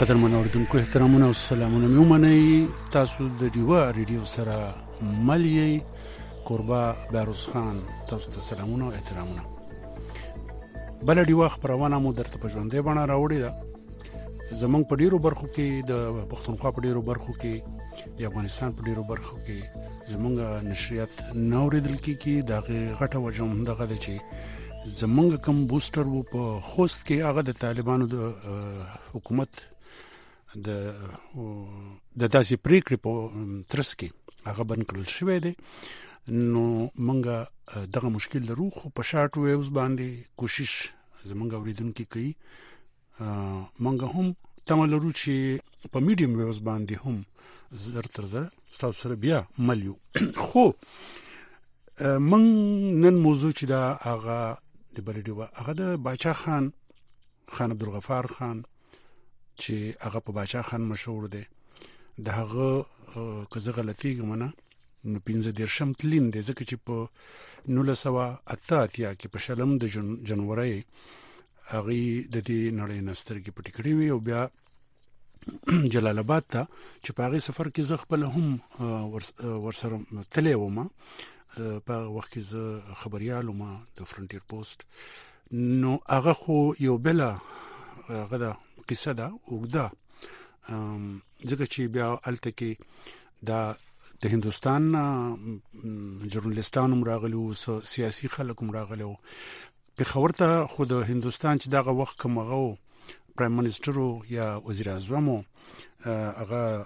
قدرمن اوریدونکو احترامونه او سلامونه مې ومنئ. تاسو د ډیوا ریډیو سره ملي قربا بیروز خان، تاسو ته سلامونه او احترامونه. بل ډیوا خبرونه مو درته په ژوندۍ بڼه راوړې ده. زمونږ په ډیرو برخو کې د پښتونخوا په ډیرو برخو کې د افغانستان په ډیرو برخو کې زمونږ نشریات نه اوریدل کیږي. دغه غټه وجه هم دغه ده چې زمونږ کوم بوستر وو په خوست کې هغه د طالبانو د حکومت د داسې پریکړې په ترڅ کې هغه بند کړل شوی دی. نو مونږ دغه مشکل لرو، خو په شارټ ویوز باندې کوشش زمونږ اوریدونکي کوي. مونږ هم تمه لرو چې په میډیم ویوز باندې هم زر تر زر تاسو سره بیا ملیو. خو مونږ نن موضوع چې دا هغه د بلډیوا هغه د باچا خان عبدالغفار خان چې هغه په باچا خان مشهور دی. د هغه که زه غلطیږم نه نو 15 تلین دی، ځکه چې په 1988 کې په شلم د جنوري هغه د دې نړۍ نسترګې پټې کړې وي او بیا جلال آباد ته چې په هغه سفر کې زه خپل هم ورسره تللی وم. په وخت کې زه خبريال وم د فرنټیر پوسټ. نو هغه خو یو بل هغه د قصه ده اوږده، ځکه چې بیا الته کې د هندوستان ژورنالیستانو راغلي، سیاسي خلک هم راغلي. پېښور ته خو د هندوستان چې دغه وخت کوم هغه پرایم منسټر یا وزیر اعظم هغه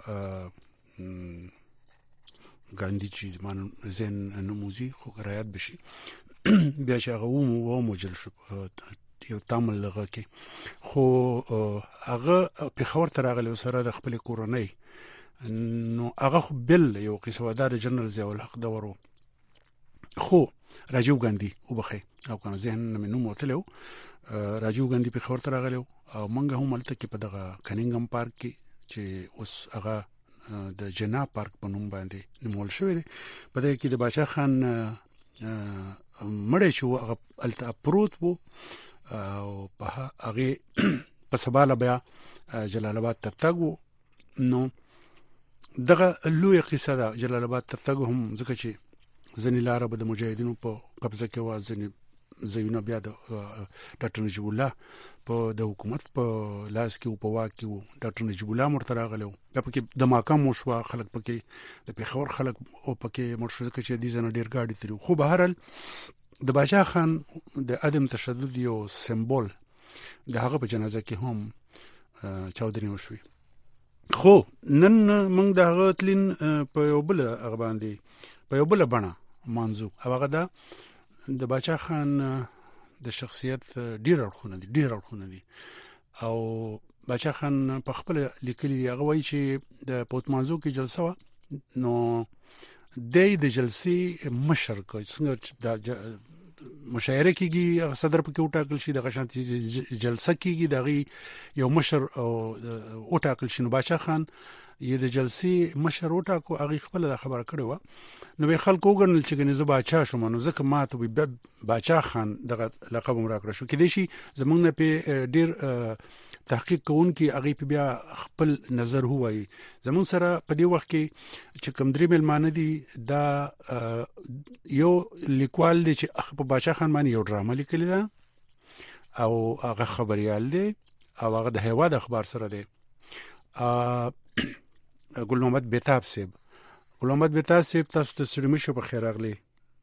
ګاندھی چې زمان زین نموزي خو رایت بشي بیا چې هغه و موجل شو یو تامل لغه کې. خو هغه پېښور ته راغلی سره د خپل کورنۍ. نو هغه خو بل یو قصوادار جنرال ضیاء الحق دورو، خو راجیو ګاندھی وبخي او کنه ذهن مې نوم وتلو. راجیو ګاندھی پېښور ته راغلی او منګه هم الته کې په دغه کنینګم پارک کې چې اوس هغه د جنا پارک په نوم باندې نومول شوی دی. په دې کې د باچا خان مړی چې هغه الته پروت وو او په هغه په سباله بیا جلال آباد ته تګو. نو دغه لوی قصه ده جلال آباد ته تګ هم، ځکه چې ځینې لاره به د مجاهدینو په قبضه کې وه، ځینې ځایونه بیا د ډاکټر نجیب الله په د حکومت په لاس کې و، په واک کې و. ډاکټر نجیب الله مرته راغلی و، بیا پکې دماکه مو شوه، خلک پکې د پېښور خلک او پکې مړ شو، ځکه چې دې ځنه ډېر ګاډي تلي. خو بهرحال د باچا خان د عدم تشدد یو سمبول د هغه په جنازه کې هم چاودنې وشوې. خو نن موږ د هغه تلین په یو بل هغه باندې په یو بل بڼه منځو هغه ده د باچا خان د شخصیت ډیر اړخونه دي او باچا خان په خپل لیکلي هغه وایي چې د پوتمانزو کې جلسه و، نو د جلسې مشر کو څنګه د مشاعره کېږي صدر پکې وټاکل شي، د غشانتي جلسه کېږي دغه یو مشر او وټاکل شي. نو باچا خان یې د جلسې مشر وټاکو، هغه خپل خبره کړې و. نو به خلکو وګڼل چې ګنې زه باچا شوم، نو ځکه ما ته باچا خان دغه لقب هم راکړی شو. کېدای شي زمونږ نه په ډېر تحقیق کوونکي هغه په بیا خپل نظر هوایي. زمون سره په دې وخت کې چې کوم درې مېلمانه دي، دا یو لیکوال دی چې په باچا خان باندې یو ډرامه لیکلې ده او هغه خبريال دی او هغه د هیواد اخبار سره دی. ګل محمد بیتاب صاحب تاسو ته سلام شو، په خیر راغلی.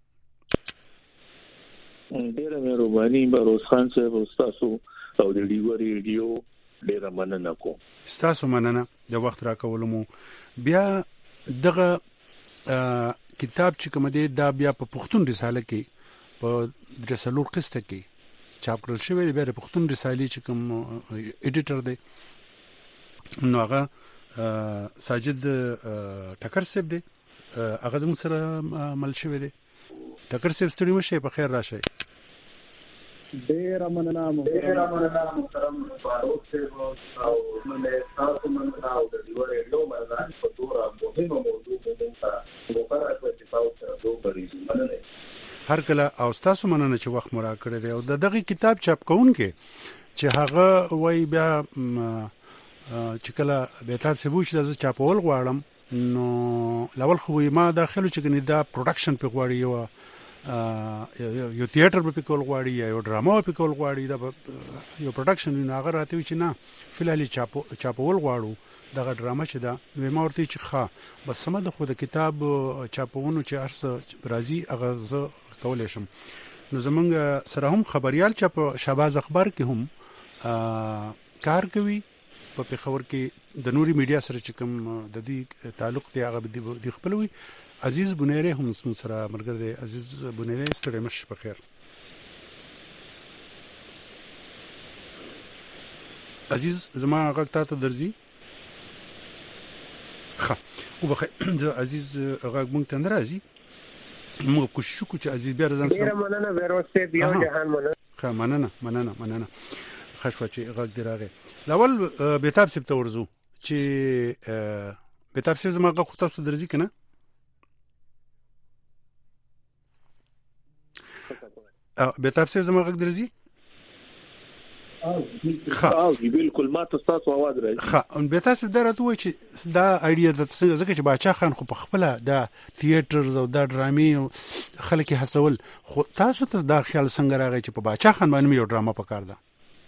ډیره مهرباني بیروز خان صاحب او تاسو او د ډیوا ریډیو ډیره مننه کوم. تاسو مننه د وخت راکولمو. بیا دغه کتاب چې کوم دی دا بیا په پښتون رساله کې په درسلور قسطه کې چاپ کړل شوی دی. بیا د پښتون رسالې چې کوم ایډیټر دی نو هغه ساجد ټکر صاحب دی، هغه زموږ سره مل شوی دی. ټکر صاحب ستړي مشه، په خیر راشئ. ډیر مننه محترم فاروق صاحب او مننه تاسو مننه او د ډیوا ریډیو باندې په ډوره مهمه موضوع باندې مقرره کړې چې تاسو سره دوه مننه هر کله او تاسو مننه چې وخت مو راکړی دی. او دغه کتاب چاپ کوونکې چې هغه وای بیا چې کله بهتاب سبو چې د چاپول غواړم نو لول خو ما داخلو چې کني دا پروډکشن په غواړي یو تیاتر په کول غواړي یا یو ډراما په کول غواړي دا یو پروډکشن نه هغه راته چې نه فلالي چاپول غواړو دا ډراما چې دا نو ما ورته چې ښه بس سم د خو د کتاب چاپونو چې ارسه برازي هغه ز کولای شم نو زمونږ سره هم خبريال چې په شهباز اخبار کې هم کار کوي په پیښور کې د نوري میډیا سره چې کوم د دې تعلق دی هغه د خپلوي عزیز بنيره هم سره مرګ دی عزیز بنيره ستړي مش په خیر عزیز زما هغه ته درځي ښه او بخیر عزیز هغه مونږ ته ناراضي موږ کوشش وکړو چې عزیز بیا ځان سره مننه ورسته بیا جهان مننه ښه مننه خشوه چې غږ دی راغی لاول بهتاب سپ ته ورزو چې بهتاب سپ زما غږ خو تاسو درځي کنه بهتاب سپ زما غږ درځي بالکل ما تاسو आवाज راځي بهتاب سپ درته وای چې دا ایډیا د څنګه چې باچا خان خو په خپل دا تیاترز او دا ډرامي خلک هڅول خو تاسو ته دا خیال څنګه راغی چې په باچا خان باندې یو ډراما پکار ده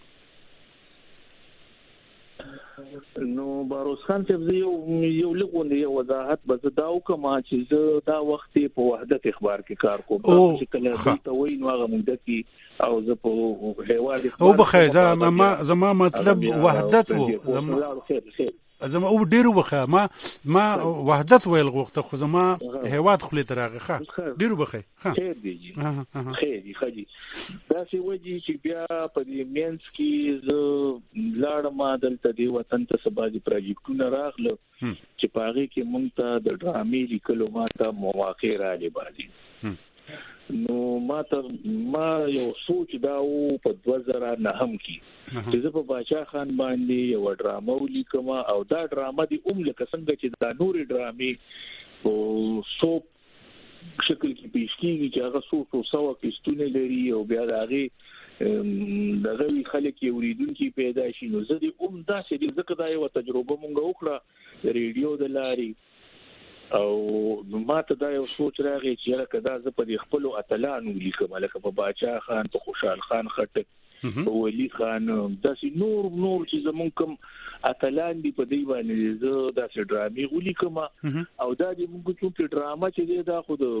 نو باروس خان چې یو لغونې وضاحت به دا وکما چې دا وخت په وحدت اخبار کې کار کوم چې کله ته وای نو هغه مونږ کې او زه په هیواد او بخیر زما مطلب وحدت وو زما او ډیرو بخیر ما وحدت ویل غوښته خو زما هیواد خو لته راغه ډیرو بخیر خیر دی خیر دا څه وږي چې بیا په دې مینس کې زه لاړم دلته دی وطن ته سباجي پروجیکټونه راغله چې پاره کې مونږ ته د ډرامې لیکلو ماته مواقع را لبالي نو ما یو سوچ داو په 2009 کې چې زه په باچا خان باندې یو ډراما ولیکم او دا ډراما دی لکه څنګه چې دا نوري ډرامې او سوپ شکل کې پیش کیږي چې هغه سو کیستونه لري او بیا هغه دغه خلک یوریدونکو پیدا شي نو زه دې دا چې ځکه دا یو تجربه مونږ وکړه ریډیو د لاري او ما ته دا یو سوچ راغی چې لکه دا زه په خپل اتلانو لیکم لکه په باچا خان په خوشحال خان خټک په ولی خان داسې نور چې زمونږ کوم اتلان دی په دی باندې زه داسې ډرامې ولیکم او دا دې موږ چې ډراما چې دا خو د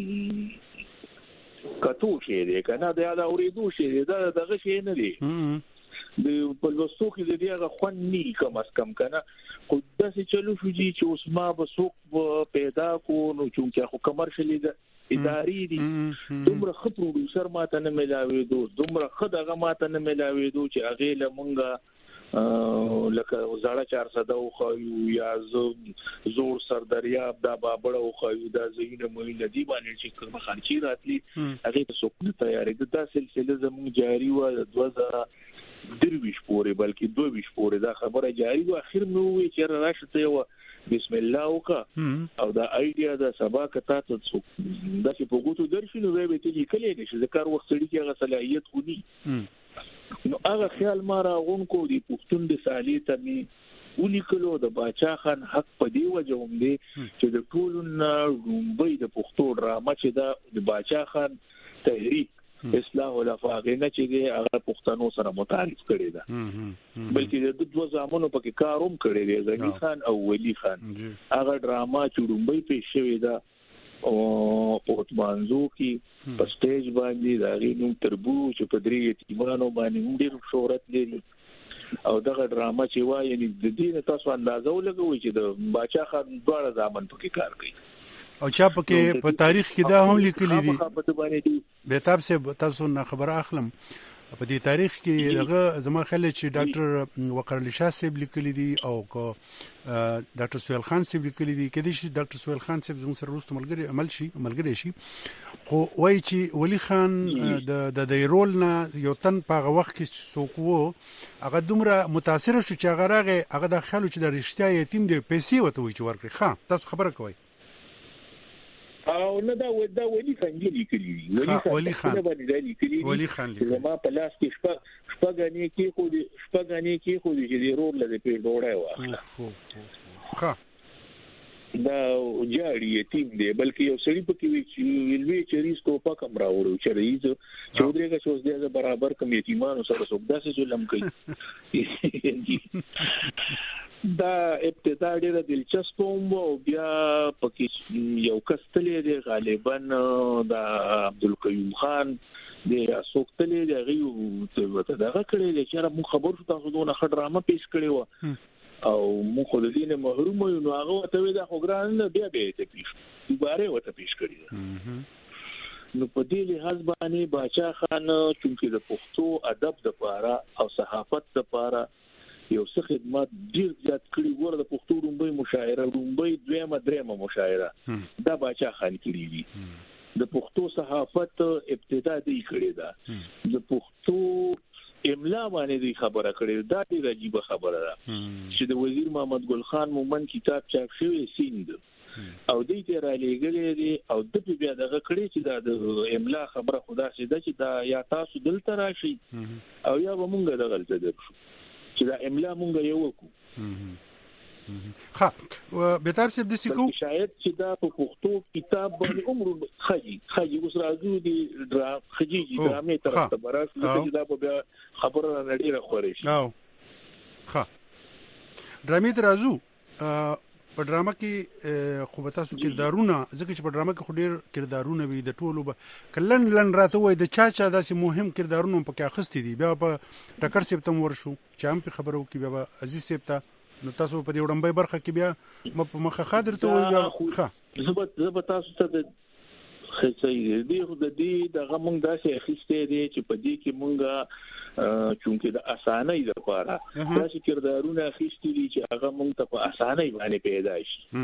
کتو شي دی کنه دا اورېدو شي دا دغه شي نه دی د په لوستو کې د دې هغه خون ني کم اس کم کنه خو داسې چلو شو چې اوس ما به سوق پیدا کو نو چې خو کمرشلي ده اداري دي دومره خ پروډوسر ماته نه ملاوي دومره خ دغه ماته نه ملاوي چې هغه لمونګه لکه زړه 400 او خو یا زور سردریاب دا بابړ او خو دا زینه مې ندی باندې چې کوم خرچي راتلی هغه ته سوق تیارې دا سلسله زموږ جاری و 2023 پورې بلکې 22 پورې دا خبره جاری و اخر نو وی چې راشته یو بسم الله وکا او دا ایډیا دا سبا کته ته څو دا چې په ګوتو درشنو وی به ته کلی دي چې ذکر وخت لري چې هغه صلاحیت خوني نو هغه خیال ما راغونکو دی پښتون د سالي ته می ولیکلو د باچا خان حق په دی وجه هم دی چې د ټولو رومبي د پښتو ډراما چې د باچا خان تحریک اصلاح الافاغینه چې هغه پښتنو سره متعارف کړي ده بلکې د دوه زامنو پکې کاروم کړي دي زنی خان او ولی خان هغه ډراما چې رومبي پیښ شوی ده او پورتمانزو کې په سټیج باندې دا غینوم تربو چې په درې یتیمانو باندې ډېر شهرت لري او دغه ډراما چې وایي د دې تاسو اندازه ولګوي چې د باچا خان دواړه ځامن پکې کار کوي او چا پکې په تاریخ کې دا هم لیکلي دي بهتاب سے تاسو نه خبره اخلم په دې تاریخ کې هغه زما خیال چې ډاکټر وقار علي شاه صاحب لیکلي دي او ډاکټر سهیل خان صاحب لیکلي دي کله چې ډاکټر سهیل خان صاحب زموږ سره وروسته ملګری شي خو وایي چې ولی خان د رول نه یو تن په هغه وخت کې څوک وو هغه دومره متاثر شو چې هغه راغی هغه د خیال چې د رښتیا یتیم دی پیسې وته وي چې ورکړي ښه تاسو خبره کوئ او نه دا ولی خان دی لیکلی ولی خان ولی خان ما په لاس کې شپږانی کې خو دې چې رول لري په ډوړای واخله ها دا جاړي یتیم دی بلکې یو سړی پکې وی چې ویلوي چې ریسکو په کم راوړو چې ریز چودري کا چوز دی برابر کم یتیمانو سره سودا سه ظلم کوي دا ابتدا ډیره دلچسپ او بیا پکې یو کستلې دی غالبا دا عبدالقیوم خان د اسوکتلې دی غيو ته دغه کړي چې موږ خبر شو تاسو دونه خډرامه پیش کړي و او موږ د دې محروم یو نو هغه ته دا خو ګران بیا ته پیش دوباره وته پیش کړی نو په دې لحاظ باندې باچا خان چې د پښتو ادب د پاره او صحافت د پاره یو څه خدمات ډیر زیات کړی ور د پښتو رومبي مشاعره رومبي دویمه درېمه مشاعره دا باچا خان کړی دي د پښتو صحافت ابتدا دی کړی دا د پښتو املا باندې دی خبره کړې دا ډیره عجیب خبره ده چې د وزیر محمد ګل خان مومن کتاب چاپ شوی سیند او دې ته را لېګلې دي او د بیا دغه کړې چې دا د املا خبره خدا سي ده چې دا یا تاسو دلته راشي او یا به مونږ دغه ته درشو چې دا املا مونږ یو وکړو ها به تر څه د سکو شاید چې دا په پښتو کتاب باندې عمر خجي اوس راځو دي خجي درامې طرف ته براس چې دا به خبره نړۍ راخوري او ها درامې راځو په ډرامه کې خو به تاسو کردارونه ځکه چې په ډرامه کې خو ډیر کردارونه وي د ټولو به کلن راته وای د چا داسې مهم کردارونه پکې اخستې دي بیا په ټکر سپتم ورشو چې هم په خبرو کې بیا عزیز سپتا نو تاسو په دې وړمبای برخه کې بیا مخه خاطر ته وایي ښه زه تاسو ته د خصي دې دغه مونږ داسې اخیستې دي چې په دې کې مونږه چونکې د اسانۍ لپاره داسې کردارونه اخیستې دي چې هغه مونږ ته په اسانۍ باندې پیدا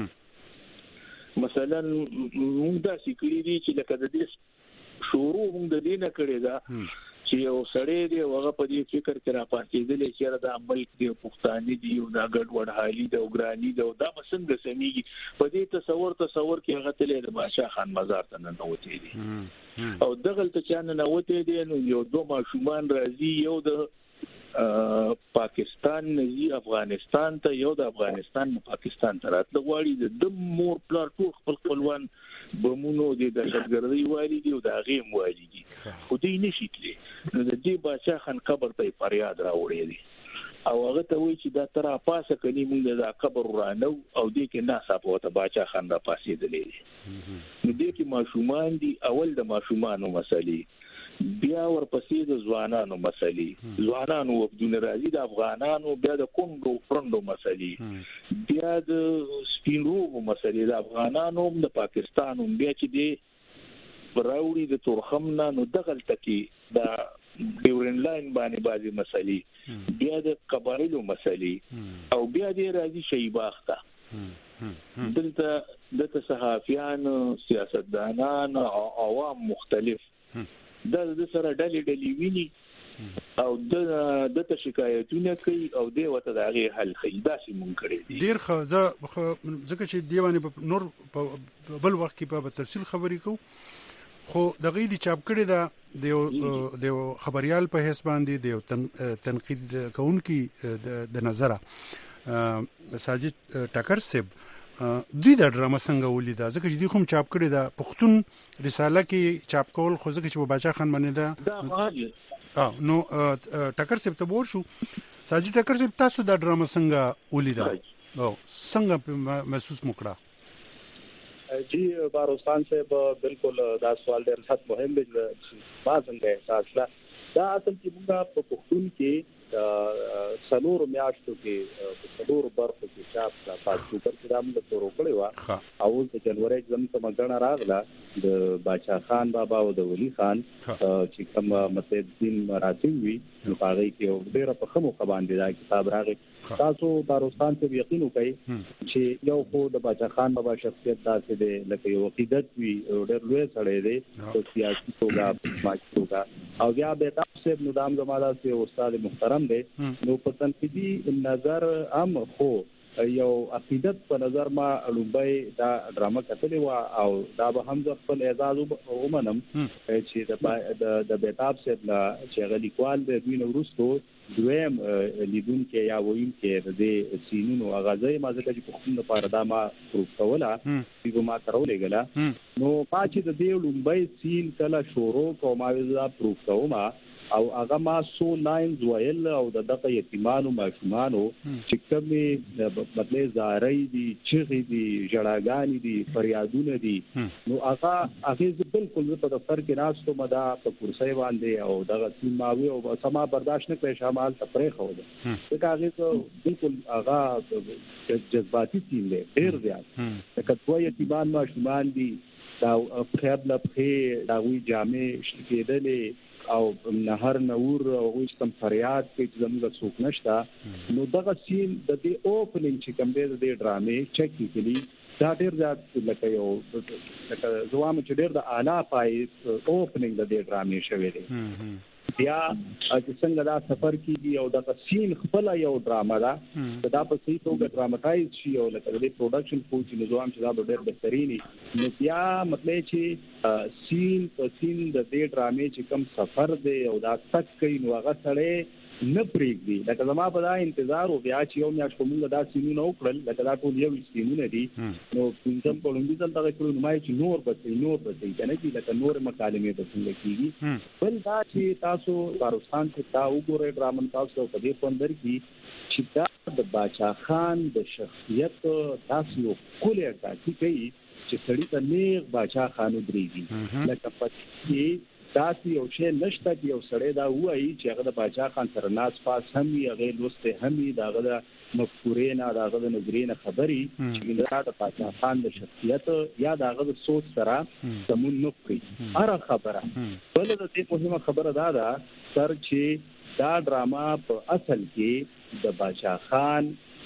شي مثلا مونږ داسې کړی دي چې لکه د دې شروع مونږ د دې نه کړی دا چې یو سړی دی هغه په دې فکر کې را پاتېدل چې دا عمل دی پښتاني دی او دا ګډوډ حالي دی او ګرانی دی او دا مسند سميږي په دې تصور کې هغه تل د بادشاہ خان مزار ته نه وتی دي او دغه ته چې نه وتی دي نو یو دوه ماشومان راځي یو د پاکستان نه افغانستان ته یو د افغانستان نه پاکستان ته راتلو غواړي د مور پلار ټول خپلوان بمونو د دهشتګردۍ والی دی او د غیم والی دي خو دې نشیتلې نو د دې بادشاہ خان قبر ته فریاد راوړی دی او هغه ته وایي چې دا تر پاسه کني موږ د قبر رانو او دې کې ناصاف وته بادشاہ خان را پاسې دی نو دې کې ماشومان دي اول د ماشومانو مسلې بیا ورپسې د ځوانانو مسلې ځوانانو وبدون راځي د افغانانو بیا د کونډو پرندو مسلې بیا د سپینروغو مسلې د افغانانو د پاکستان بیا چې دی راوړي د تورخمنا نو دغه تکي د ډیورن لاین باندې بازي مسلې بیا د قبایلو مسلې او بیا د راځي شیباخ ته دلته صحافیان سیاستدانان او عوام مختلف د سره ډلې ویني او د شکایتونه کوي او د وته دغه حل کوي دا چې مونږ کړی دي ډیر ځکه چې دیوانه په نور بل وخت کې په تفصیل خبرې کو خو دغه دي چاپ کړی دا د خبريال په حساب باندې د تنقید کوونکی د نظره ساجد ټکر سیب دوی د ډرامه څنګه ولیدا ځکه چې دوی کوم چاپ کړی دا پښتون رساله کې چاپ کول خو ځکه چې په بادشاہ خان باندې دا نو ټکر سیب ته ور شو ساجد ټکر سیب تاسو د ډرامه څنګه ولیدا او څنګه محسوس وکړه جی باروستان صاحب بالکل دا سوال ډېر سخت مهم دی ما څنګه احساس دا اصل کې موږ په پښتون کې سلور میاشتو کې سلور برخو کې چاپ کا پاتو پر کرام د تورو کړي وا او د جنوري ځم ته مګنا راغله د بادشاہ خان بابا او د ولی خان چې کوم مسعود الدین مراتب وی په هغه کې ډېر په خمو خبان دي دا کتاب راغی تاسو باروستان ته یقین وکړئ چې یو خو د بادشاہ خان بابا شخصیت داسې دی لکه یو عقیدت وی ډېر لوی سړی دی او سیاسي توګه ماجي توګه او بیا به تاسو نظام زماده سي استاد محترم دی نو په تنقیدي نظر هم خو یو عقیدت په نظر ما لومبای دا ډرامه کتلې و او دا به هم خپل اعزاز ومنم چې د بیتاب صاحب چې غلیکوال د دوی نورستو دویم لیدون کې یا وین کې د سینونو اغازې ما ځکه چې په خپل لپاره دا ما پروف کوله چې ما ترولې غلا نو پاتې د دې لومبای سین کله شروع کوم ما دا پروف کوم او هغه ما سو لاینز ویل او دغه یتیمانو ماشومانو چې کومې بدلې زاري دي چغې دي جړاګانی دي فریادونه دي نو هغه بالکل په دفتر کې راستو مدا په کرسي باندې او دغه سیماوي او سما برداشت نه کړی شامل تفریح خو ده دا هغه بالکل هغه جذباتي سین دی ډیر زیات دا کومه یتیمان ماشومان دي دا خیال لپاره دا وی جامع شکېدلې او نهر نور او وستم فریاد کې زموږ څوک نشته نو دغه سین د دې اوپننګ چې کوم دی د ډرامې چک کړي دا ډیر ځات لکه یو لکه زوام چې ډیر د اعلی پای اوپننګ د دې ډرامې شوی دی بیا چې څنګه دا سفر کیږي او دا سین خپل یو ډراما ده دا په صحیح توګه ډراماتایز شي او لکه د پروډکشن کوچ نظام چې دا ډېر بهتريني نو بیا مطلب چې سین په سین د دې ډرامې چې کوم سفر دی او دا تک کوي نو هغه سره نه پریږدي لکه زما په دا انتظار او بیا چې یو میاشت کومه دا سینونه وکړل لکه دا ټول یو سینونه دي نو پنځم کولومبي دلته کړو نو مای چې نور بچي کنه چې لکه نور مکالمې د څنګه کیږي بل دا چې تاسو پاروستان ته تا وګورئ ډرامن تاسو په دې پندر کې چې دا د باچا خان د شخصیت تاسو کولې راځي چې سړی ته نیغ باچا خان درېږي لکه پاتې داسې یو شی نشته چې یو سړی دا وایي چې هغه د باچا خان سره ناس پاس هم هغه لوسته هم داغه د مفکورې نه داغه د نظریې نه خبري چې د باچا خان د شخصیت یا داغه د سوچ سره سمون نه کوي هر خبره بل د دې مهمه خبره ده سر چې دا ډراما په اصل کې د باچا خان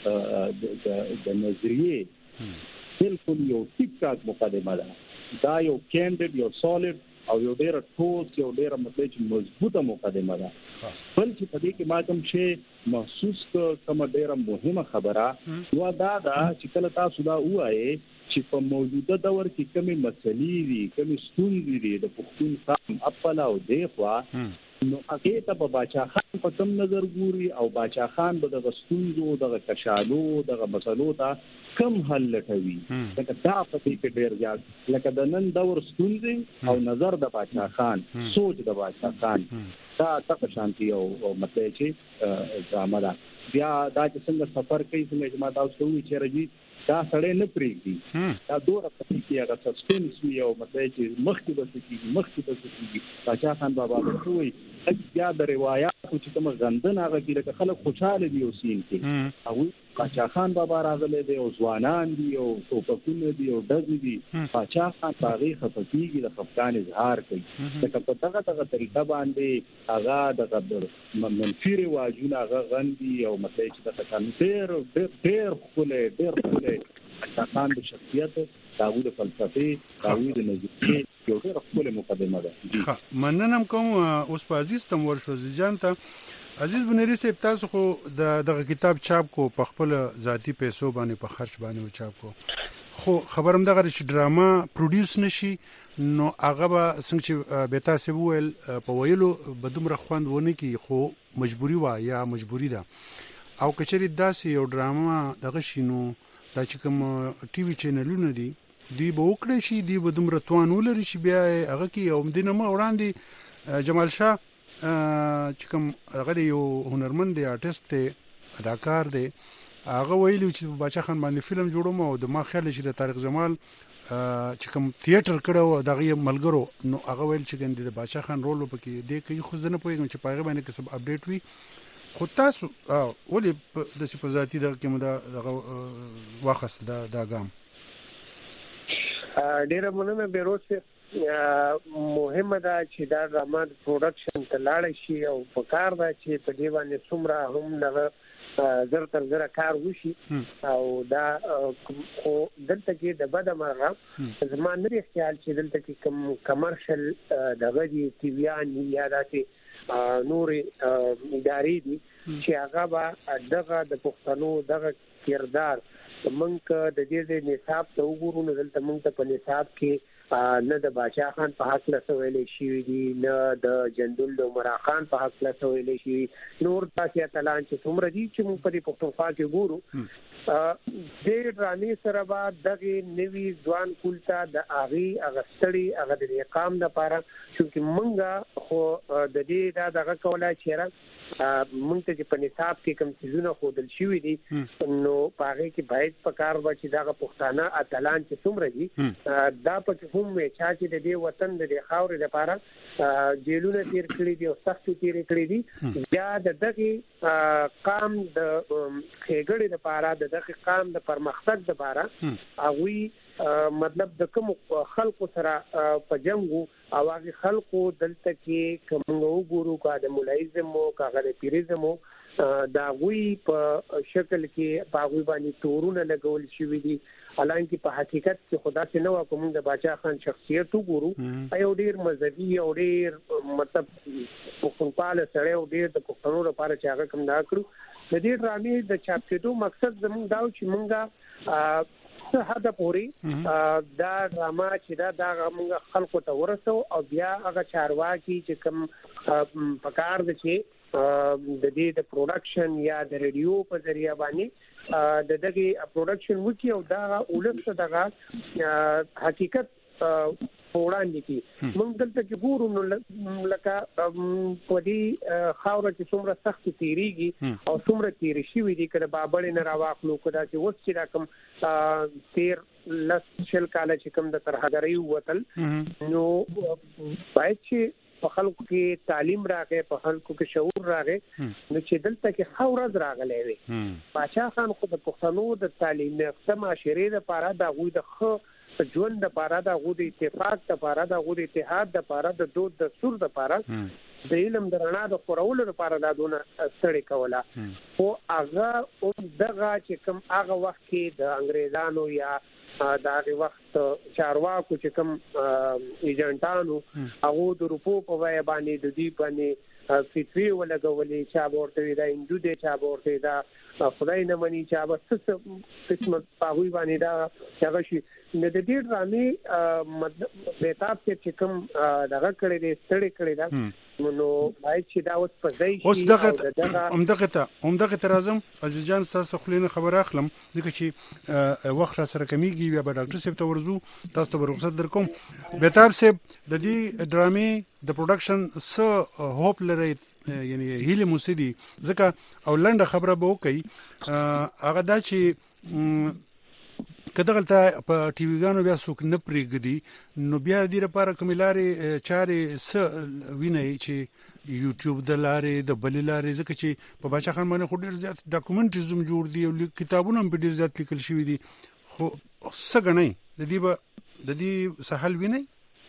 د نظریې بالکل یو ټیک ټاک مقدمه ده دا یو کینډیډ یو سالډ او یو ډیر ټوس یو ډیر مطلب چې مضبوطه مقدمه ده بل چې په دې کې ما کوم شی محسوس کوم ډیر مهمه خبره و دا چې کله تاسو دا وایي چې په موجوده دور کې کومې مسلې دي کومې ستونزې دي د پښتون قام خپل او دیخوا نو هغه ته په باچا خان په کوم نظر ګوري او باچا خان به د ستونزو د کشالو د مسلو ته کم حل لټوي لکه دا په دې کې ډیر ځات لکه د نن دور ستونزې او نظر د باچا خان سوچ د باچا خان دا تاسو شانتي او مطلب چې ډرامه دا بیا دا چې څنګه سفر کوي څنګه چې ما تاسو وی چې راځي دا سړی نه پریږدي دا دوه پاتې کې هغه سسپنس وي او مطلب چې مخکې کیږي باچا خان بابا وایي بیا د روایتو چې کوم غندن هغه کې لکه خلک خوشاله دي او سین کې او باچا خان بابا راغله دی او ځوانان دي او ټوپکونه دي او ډزې دي باچا خان تاریخ خفقيږي د خفقان اظهار کوي لکه په دغه طریقه باندې هغه د منفي رواجونه هغه غندي او مطلب چې د کانسر ډېر خپل خان د شخصیت داوود فلسفي داوود نظریه یو ډېر خپل مقدمه ده مننه کوم اوس په عزیز تم ورشو ځان ته عزیز بنيري صاحب تاسو خو دغه کتاب چاپ کو په خپل ذاتی پیسو باندې په خرج باندې چاپ کو خو خبرم دغه چې ډراما پروډوس نشي نو هغه به څنګه چې به تاسو ویل په ویلو بدومره خوند ونه کی خو مجبوری وا یا مجبوری ده او کچري داسې یو ډراما دغه شینو دا چې کوم ټي وي چینلونه دي دی به وکړي شي دی به دومره توان ولري چې بیا هغه کې یو مدینه ما وړاندې جمال شاه چې کوم هغه یو هنرمند دی آرټیست دی اداکار دی هغه ویلو چې باچا خان باندې فلم جوړوم او د ما خیال چې د طارق جمال چې کوم تھیټر کړو دغه ملګرو نو هغه ویل چې ګندې د باچا خان رول وکړي د کوي خو زنه پوهیږم چې پایغه باندې کسب اپډیټ وي خو تاسو ولې د سپوزاتي دغه کې مده واخص دا ګام ډیره مننه بیروسه مهمه ده چې دا ډرامه پروډکشن ته لاړ شي او په کار ده چې په دی باندې څومره هم دغه زر تر زر کار وشي او دا خو دلته کې د بده مرغه زما نه خیال چې دلته کې کوم کمرشل دغه دی ټي وی یا داسې نور ادارې دي چې هغه به دغه د پښتنو دغه کردار موږ د دې نصاب ته وګورو نو دلته موږ ته په نصاب کې نه د بادشاہ خان په حق له ویلې شي دي نه د جندول د عمر خان په حق له ویلې شي نور تاسو ته اعلان چې څومره دي چې موږ په دې پښتونخوا کې ګورو د ډرامې سره به دغه نوی ځوان کولتا د اغستړي هغه د اقام لپاره چې موږ خو د دې دغه کوله چې موږ ته په نصاب کې کوم څیزونه خودل شوی دي نو پاره کې باید په کار و چې دغه پښتانه اتلان چې څومره دي دا په کوم چې د دې وطن د خاورې لپاره جیلونه تیر کړی دي او سخت تیر کړی دي یا دغه قام د خېګړې لپاره دغه قام د پرمختګ لپاره هغه مطلب د کوم خلکو سره په جنگو او هغه خلکو دلته کې کوم وګورو کا د مولایزم او کا د پیریزم دا غوي په شکل کې باغوي باندې تورونه لګول شوی دي حالانکه په حقیقت کې خدا څخه نو کوم د بادشاہ خان شخصیت وګورو ایو ډیر مذهبي او ډیر مطلب پښتونپاله سره او ډیر د پښتنو لپاره چې هغه کوم دا کړو د دې ډرامې د چاپ کېدو مقصد زموږ دا چې موږ څه حد پورې دا ډرامه چې دا موږ خلکو ته ورسو او بیا هغه چارواکي چې کوم پکار دي چې د دې د پروډکشن یا د ریډیو په ذریعہ باندې د دغه پروډکشن وکي او دا ولست دغه حقیقت وړاندې کی موږ دلته کې ګورو نو لکه په دې خاور چې څومره سخت تیریږي او څومره تیر شي وي دي کله بابل نه راواخلو کدا چې وڅ چې راکم تیر لس شل کال چې کوم د ترهګری وتل نو باید چې په خلکو کې تعلیم راغې په خلکو کې شعور راغې نو چې دلته کې خاورز راغلې وي بادشاہ خان خو د پښتنو د تعلیم یافته معاشرې لپاره د غوي د خ ژوند لپاره د غوي د اتفاق لپاره د غوي د اتحاد لپاره د دود دستور لپاره د علم درنا د خورولو لپاره دا دونه ستړي کولا او هغه دغه چې کوم هغه وخت کې د انګريزانو یا دا د وخت چارواکو چې کوم ایجنټانو هغه د روپو په وای باندې د دې باندې فطري ولګولې چا ورته دا هندو دي چا ورته دا خدای نه مني چا بس قسمت پاوی باندې دا هغه شي د دې ډرامې مطلب بیتاب چې کوم دغه کړي دي ستړي کړي دا نو باید چې دا اوس په ځای شي اوس دغه ترازم عزیز جان تاسو خلینو خبر اخلم دغه چې وخت را سره کمیږي بیا به ډاکټر صاحب ته ورزو تاسو ته رخصت درکوم بیتاب صاحب د دې ډرامې د پروډکشن سو هوپ لري یعنی هیله موسیدي ځکه او لنډه خبره به وکي هغه دا چې کداغلته په ټي وي ګانو بیا څوک نه پریږدي نو بیا د دې لپاره کوملارې چارې س ویني چې یوټیوب د لارې د بل لارې ځکه چې په بادشاہ خان باندې خو ډیر زیات ډاکومنټریز هم جوړ دي او کتابونه هم ډیر زیات لیکل شوي دي خو څه غنئ د دې سهل ویني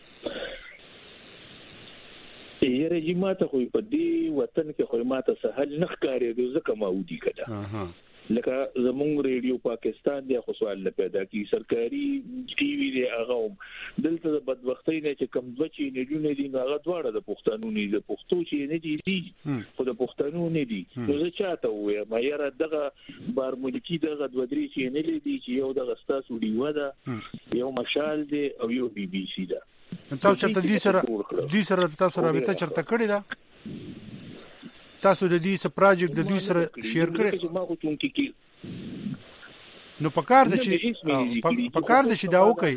یره چې ماته خو په دې وطن کې خو ماته سهل نه ښکاري ځکه ما ودی کړه لکه زمونږ ریډیو پاکستان دی خو سوال پیدا کی سرکاري ټي وي دی هغه دلته د بدبختۍ نه چې کم بچي نه دي هغه دواړه د پښتنو نه د پښتو چې نه دي خو د پښتنو نه دي نو زه چاته وایم ما یاره دغه بار ملکی دغه دوادري چې نه لیدي چې یو دغه ستاسو دیو ده یو مشال دی او یو بي بي سي ده تاسو چې دې سره تاسو رابطه چرته کړی ده تاسو د دې س پروجیکټ د دوی سره شیر کړئ نو پکار د چې دا وکي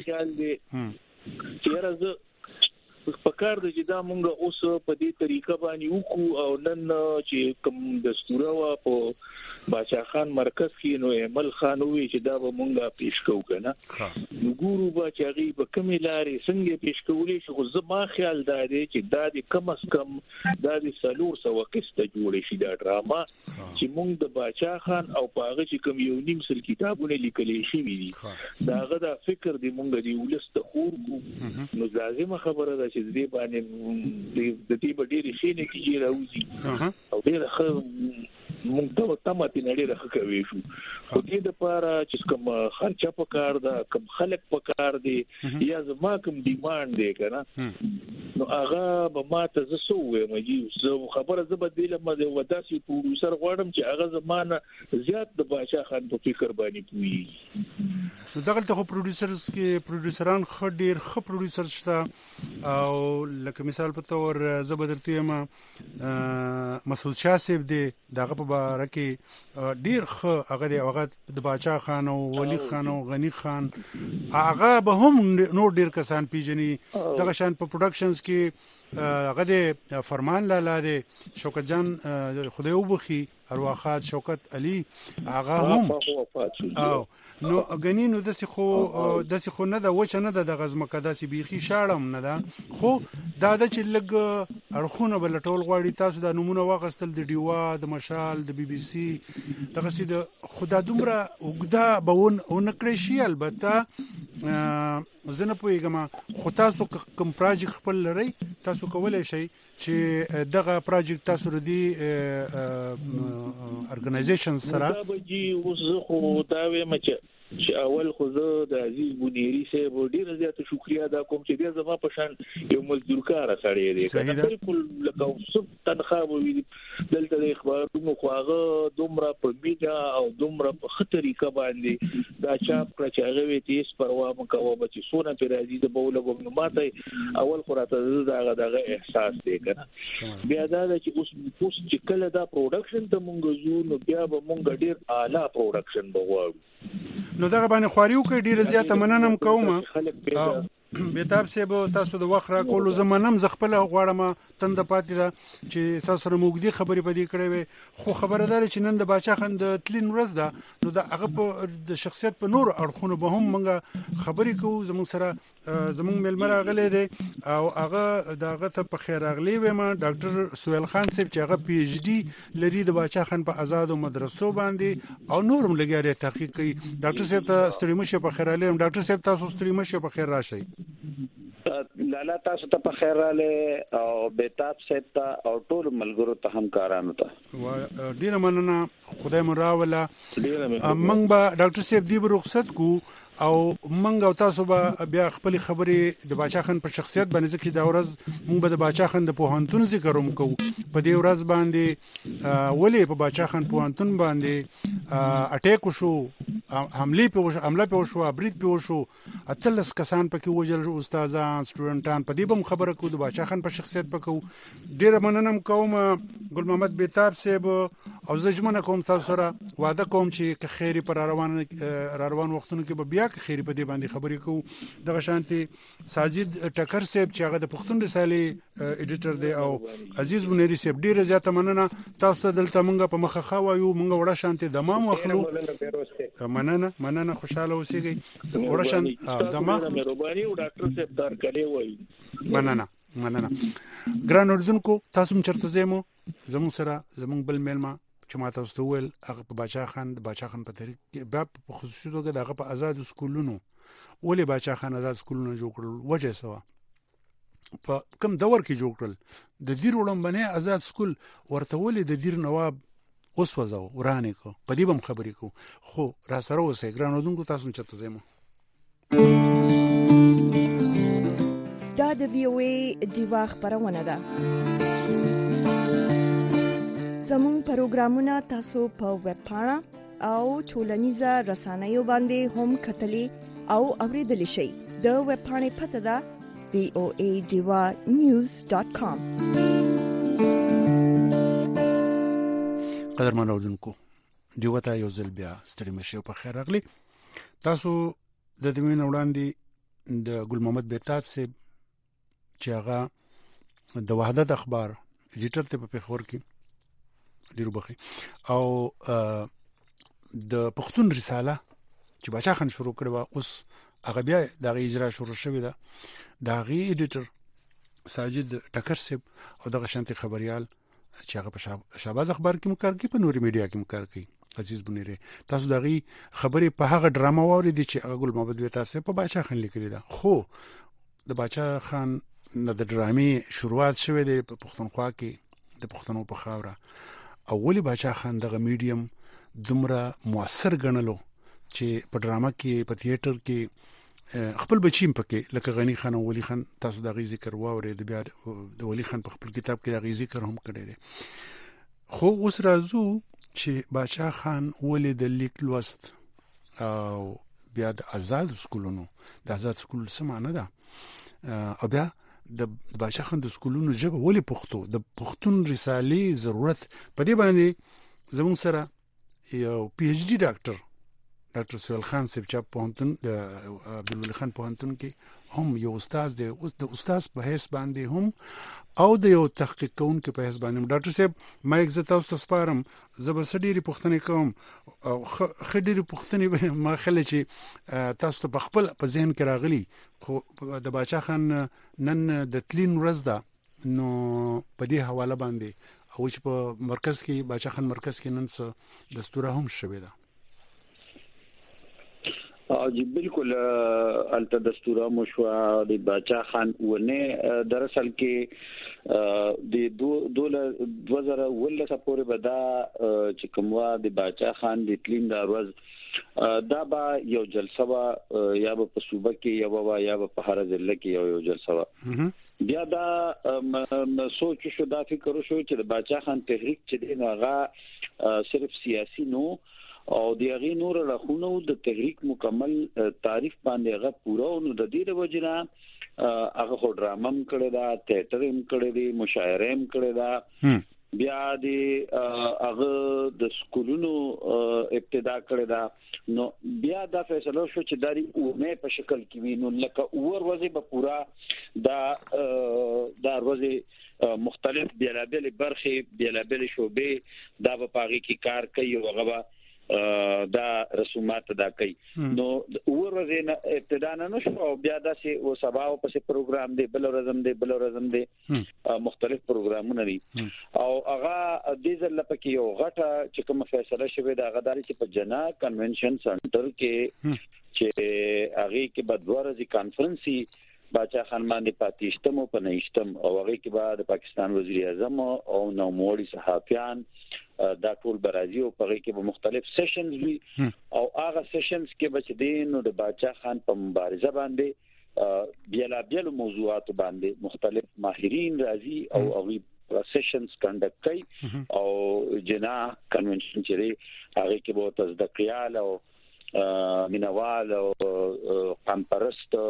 چیرې پکار د چې دا مونږ اوس په دې طریقه باندې وکړو او نن چې کوم دستور وا په بادشاہ خان مرکز کې نو عمل خان وی چې دا به مونږه پیش کوو کنه نو ګورو با چې غي په کومې لارې څنګه پیش کولې شو زما خیال دا دی چې دا د کم از کم دا د سلور سو قسطه جوړې شي دا ډراما چې مونږ د بادشاہ خان او پاغه چې کوم یو نیم سل کتابونه لیکلې شي وي داغه دا فکر دی مونږ دی ولست خور نو لازمه خبره ده چې دې باندې د دې ډېرې شي نه کیږي راوځي او ډېر مونږ ته تماتې نړۍ راخوي شو خو دې د پاره چې کوم خرچه پکار ده کوم خلک پکار دي یا زما کوم ډیماند دی کنه نو هغه به ماته زه سو وایم چې خبره زه بدله مده وداسي پروډوسر غواړم چې هغه زمانه زیات د بادشاہ خان په فکر باندې پوي نو دغه ته پروډوسرز کې پروډوسران ډېر ښه پروډوسر شته او لکه مثال په تور زبدرته ما مسعود شاه صاحب دی دغه په باره کې ډېر ښه هغه د بادشاہ خان او ولی خان او غنی خان هغه به هم نور ډېر کسان پیژني دغه شان په پروډکشنز کې هغه د فرمان لالا دی شوکت جان خدای وبخي ارواخات شوکت علي هغه هم او نو غنی نو داسې خو نه ده وچه نه ده د غزمکه داسې بیخي شاړم نه ده خو دا د چې لږ اړخونه بل ټول غواړي تاسو د نمونه واغستل د ډیوا د مشال د بي بي سي دغه سي د خدا دومره وګدا بون او نکړې شي البته زنه پویګم خو تاسو کوم پروژه خپل لري تاسو کولای شئ چې دغه پروژه تاسو ردی ارګنایزیشن سره دا به جی اوس خو دا وایم چې اول خو زه د عزیز بنيري صاحب ډیره زیاته شکریا ادا کوم چې د زما په شان یو مزدورکار سړی دی کنه بالکل لکه سب تنخواه وي دلته د اخبارونو خو هغه دومره په میډیا او دومره په خطرې باندې دا چاپ کړ چې هغه وی تیس پروا مکو بچي سونه پر عزیز د بولګو نو ماته اول خو راته دغه احساس دی کنه بیا دا چې اوس چې کله دا پروډکشن ته مونږ زو نو بیا به مونږ ډیر اعلی پروډکشن بغواړو نو دغه باندې خواریو کې ډیره زیاته مننم کوم بیتاب سیب تاسو د وخت را کولو زمانم زغپل غواړم تند پاتې ده چې تاسو سره موږ خبرې پدې کړې وي خو خبردار چې نن د بادشاہ خان د تلین ورځ ده نو د هغه په د شخصیت په نور اړخونو به هم موږ خبرې کوو زموږ سره زموږ ملمر غلې دي او هغه دغه ته په خیر اغلی ویم ډاکټر سویل خان صاحب چې هغه پی ایچ ډی لري د بادشاہ خان په آزادو مدرسو باندې او نورم لګیاري تحقیق کوي ډاکټر صاحب ته ستړي مشه په خیر علیم ډاکټر صاحب تاسو ستړي مشه په خیر راشي لالا تاسو ته په خیر رااله او بیتاب صاحب ته او ټول ملګرو ته همکارانو ته ډیر مننه خدای مو راوله منګ به ډاکټر صاحب دی رخصت کو او منګ او تاسو به بیا خپل خبرې د بادشاہ خان په شخصیت باندې ځکه دا ورځ موږ به د بادشاہ خان د پوهنتون ذکر هم کوو په دې ورځ باندې ولې په بادشاہ خان پوهنتون باندې اٹیک شو حمله په وشو برید په وشو اتلس کسان پکې وجل استادان سټوډنټان په دې بم خبره کو د بادشاہ خان په شخصیت پکې ډیر مننم کوم ګل محمد بیتاب صاحب او زجمنه کوم تاسو سره وعده کوم چې خیری پر روان وختونو کې به بیا خیری په دې باندې خبرې کوو دغه شانتي ساجد ټکر صاحب چې هغه د پښتون رسالې ایډیټر دی او عزیز بنيري صاحب ډیر زیاته مننه تاسو ته دلته مونږه په مخه خوايو مونږه وړه شانتي دمام واخلو مننه خوشاله اوسئ وړه شان دمام مهرباني او ډاکټر صاحب دار کړي وای مننه ګران اوردونکو تاسو هم چرته زمو زمون سره زمون بل میلما چې ما تاسو ته ویل هغه په بادشاہ خان په طریق کې بیا په خصوصي توګه دغه په آزاد سکولونو ولې بادشاہ خان آزاد سکولونه جوړ کړل وجه سوا په کوم دور کې جوړ کړل د دیر وړاندې آزاد سکول ورته ولې د دیر نواب اوس وځو ورانه کو په دې بم خبرې کو خو را سره اوسه ګران اوردونکو تاسو چرته زمو دا د وی او ای دیوا خبرونه ده زمون پروګرامونه تاسو په ویب پاڼه او ټولنیزه رسنیو باندې هم کتلی او اوریدلی شئ د ویب پاڼې پته ده voadivanews.com قدرمن اوردونکو دیوته یو ځل بیا ستړي مشه په خیر راغلی تاسو د دې من وړاندې د ګل محمد بیتاب صاحب چې هغه د وحدت اخبار ایډیټر ته په خبر کې ډیرو بخي او د پښتون رساله چې بادشاہ خان شروع کړو اوس هغه بیا د اجرا شروع شوې ده د غي ایډیټر ساجد ټکر صاحب او دغه شانتي خبريال چې هغه په شاباز اخبار کې مکار کوي په نوري میډیا کې مکار کوي عزیز بنيري تاسو دغه خبرې په هغه ډراما ووري دي چې هغه ګل محمد بیتاب صاحب په بادشاہ خان لیکلي ده خو د بادشاہ خان نه د ډرامې شروعات شوه د پښتونخوا کې د پښتنو په خاوره اولی بادشاہ خان دغه میډیم دومره موثر ګڼلو چې په ډراما کې په تیاتر کې خپل بچیم پکې لکه غنی خان او ولی خان تاسو دا غي ذکر واورید بیا د ولی خان په خپل کتاب کې دا غي ذکر هم کړی دی خو اوس راځو چې باچا خان ولې د لیک لوست او بیا د آزاد سکولونو د آزاد سکول سمانه ده او بیا د باچا خان د سکولونو ژبه ولې پښتو د پښتون رسالې ضرورت په دې باندې زموږ سره یو پی ایچ ډی ډاکټر سهیل خان صاحب چې پوهنتون د عبدالولي خان پوهنتون کې هم یو استاد دی اوس د استاد په حیث باندې هم او د یو تحقیق کوونکي په حیث باندې ډاکټر صاحب ما یک زه تاسو ته سپارم زه به ډېرې پوښتنې کوم او ښه ډېرې پوښتنې ما خلک چې تاسو ته په خپل په ذهن کې راغلي خو د باچا خان نن د تلین ورځ ده نو په دې حواله باندې او چې په مرکز کې باچا خان مرکز کې نن څه دستوره هم شوې ده جی بالکل الته دستوره مشوا د باچا خان ونه دراصل کې د 2019 پورې بدا چې کومه د باچا خان د تلین د ورځ دا با یو جلسه وا یا په صوبه کې یا په هر ضلع کې یو جلسه وا بیا دا سوچ شو دا فکر شو چې د باچا خان تحریک چې دی هغه صرف سیاسي نو او د هغه نور راخونو د تحریک مکمل تعریف باندې هغه پورا نو د دې وجنه هغه خو ډرامم کړی دا تیاتر هم کړی دی مشاعره هم کړی دا بیا د هغه د سکولونو ابتدا کړی دا نو بیا دا فیصله شو چې داری اومه په شکل کې وینو لکه اور ورځې به پورا دا ورځې مختلف بیلابل برخې بیلابل شوبې دا په پاغي کې کار کوي او هغه دا رسومات ادا کوي نو ورځې ابتدا نه شو بیا دا سي او سبا او پس پروګرام دی بل ورځم دی مختلف پروګرامونه دي او هغه د ځل پکې یو غټه چې کوم فیصله شوه دا غداري چې په جنا کنونشن سنټر کې چې هغه کې بدوارځي کانفرنسي باچا خان باندې پاتېشتم او پنځتم او هغه کې بعد پاکستان وزیر اعظم او نوموړي صحافیان دا ټول برازي او په کې به مختلف سیشنز وي او هغه سیشنز کې بچ دین او د باچا خان په مبارزه باندې بیلابل موضوعات باندې مختلف ماهرین راځي او هغه سیشنز کنډکټ کوي او جنا کنونشن چې هغه کې به تصدیقیال او مینوال او قمپرست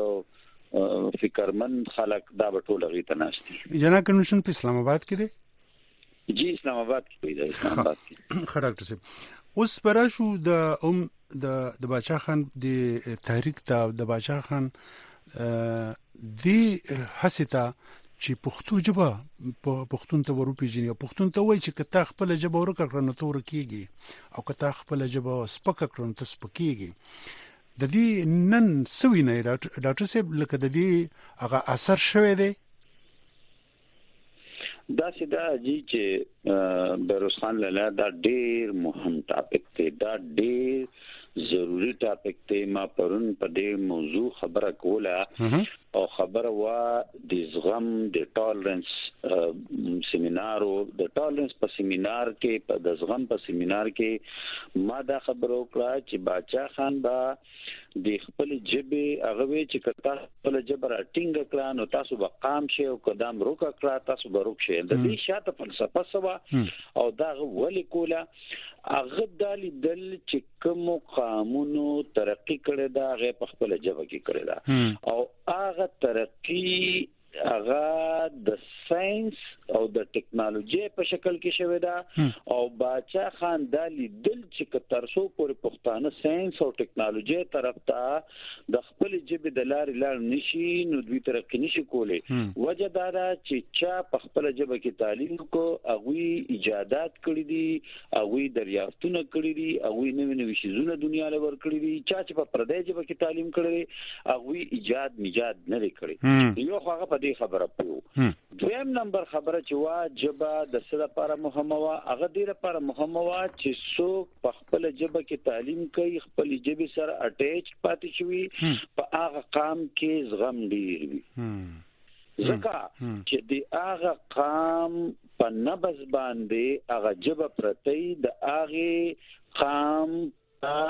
فکرمند خلک دا ټول غي تناستي جنا کنونشن په اسلام آباد کې دی جی اسلام آباد کې دی اسلام آباد کې ډاکټر صاحب اوس پرشو د باچا خان د تحریک ته د باچا خان دی حسیتا چې پښتو ژبه پښتون ته ورو پیژني او پښتون ته وایي چې کته خپل ژبه ورکړه نو تور کیږي او کته خپل ژبه سپک کړه نو سپکیږي د دې نن سوي نه ډاکټر صاحب لکه د دې هغه اثر شوه دی دا سیدا جی چې بیروز خان لاله دا ډیر مهم ټاپک دی دا ډیر ضروری ټاپک دی ما پرون په دې موضوع خبره کوله او خبره وا د زغم د ټالرنس سیمینار او د ټالرنس په سیمینار کې په د زغم په سیمینار کې ما دا خبرو کړه چې باچا خان با د خپل جبه هغه وی چې کتا خپل جبر ټینګ کړه نو تاسو به قام شي او قدم روکا کړه تاسو به روک شي د دې شاته فلسفه سوا او دا ولي کوله هغه دل چې کوم قانونو ترقی کړي دا هغه په خپل جبه کې کړي دا او هغه ترقی هغه د ساينس او د ټیکنالوژي په شکل کې شوی دا او باچا خان د لیدل چې ترسو پورې پښتانه ساينس او ټیکنالوژي طرف ته د خپل جبه د لار نشي نو دوی ترقی نشي کولای وجدار چې چا په خپل جبه کې تعلیم کو هغه ایجادات کړی دي هغه دریافتونه کړی دي هغه نوې شیزونه دنیا له ور کړی دي چې په پردې جبه کې تعلیم کړی هغه ایجاد نه کړی یو هغه دې خبره پوه دویم نمبر خبره چې واجبہ د سره لپاره مهمه وا هغه دې لپاره مهمه وا چې څوک په خپل جبه کې تعلیم کوي خپل جبه سره اٹیچ پاتې شوی په هغه قام کې زغم ډیر وي ځکه چې د هغه قام په نبض باندې هغه جبه پرتی د هغه قام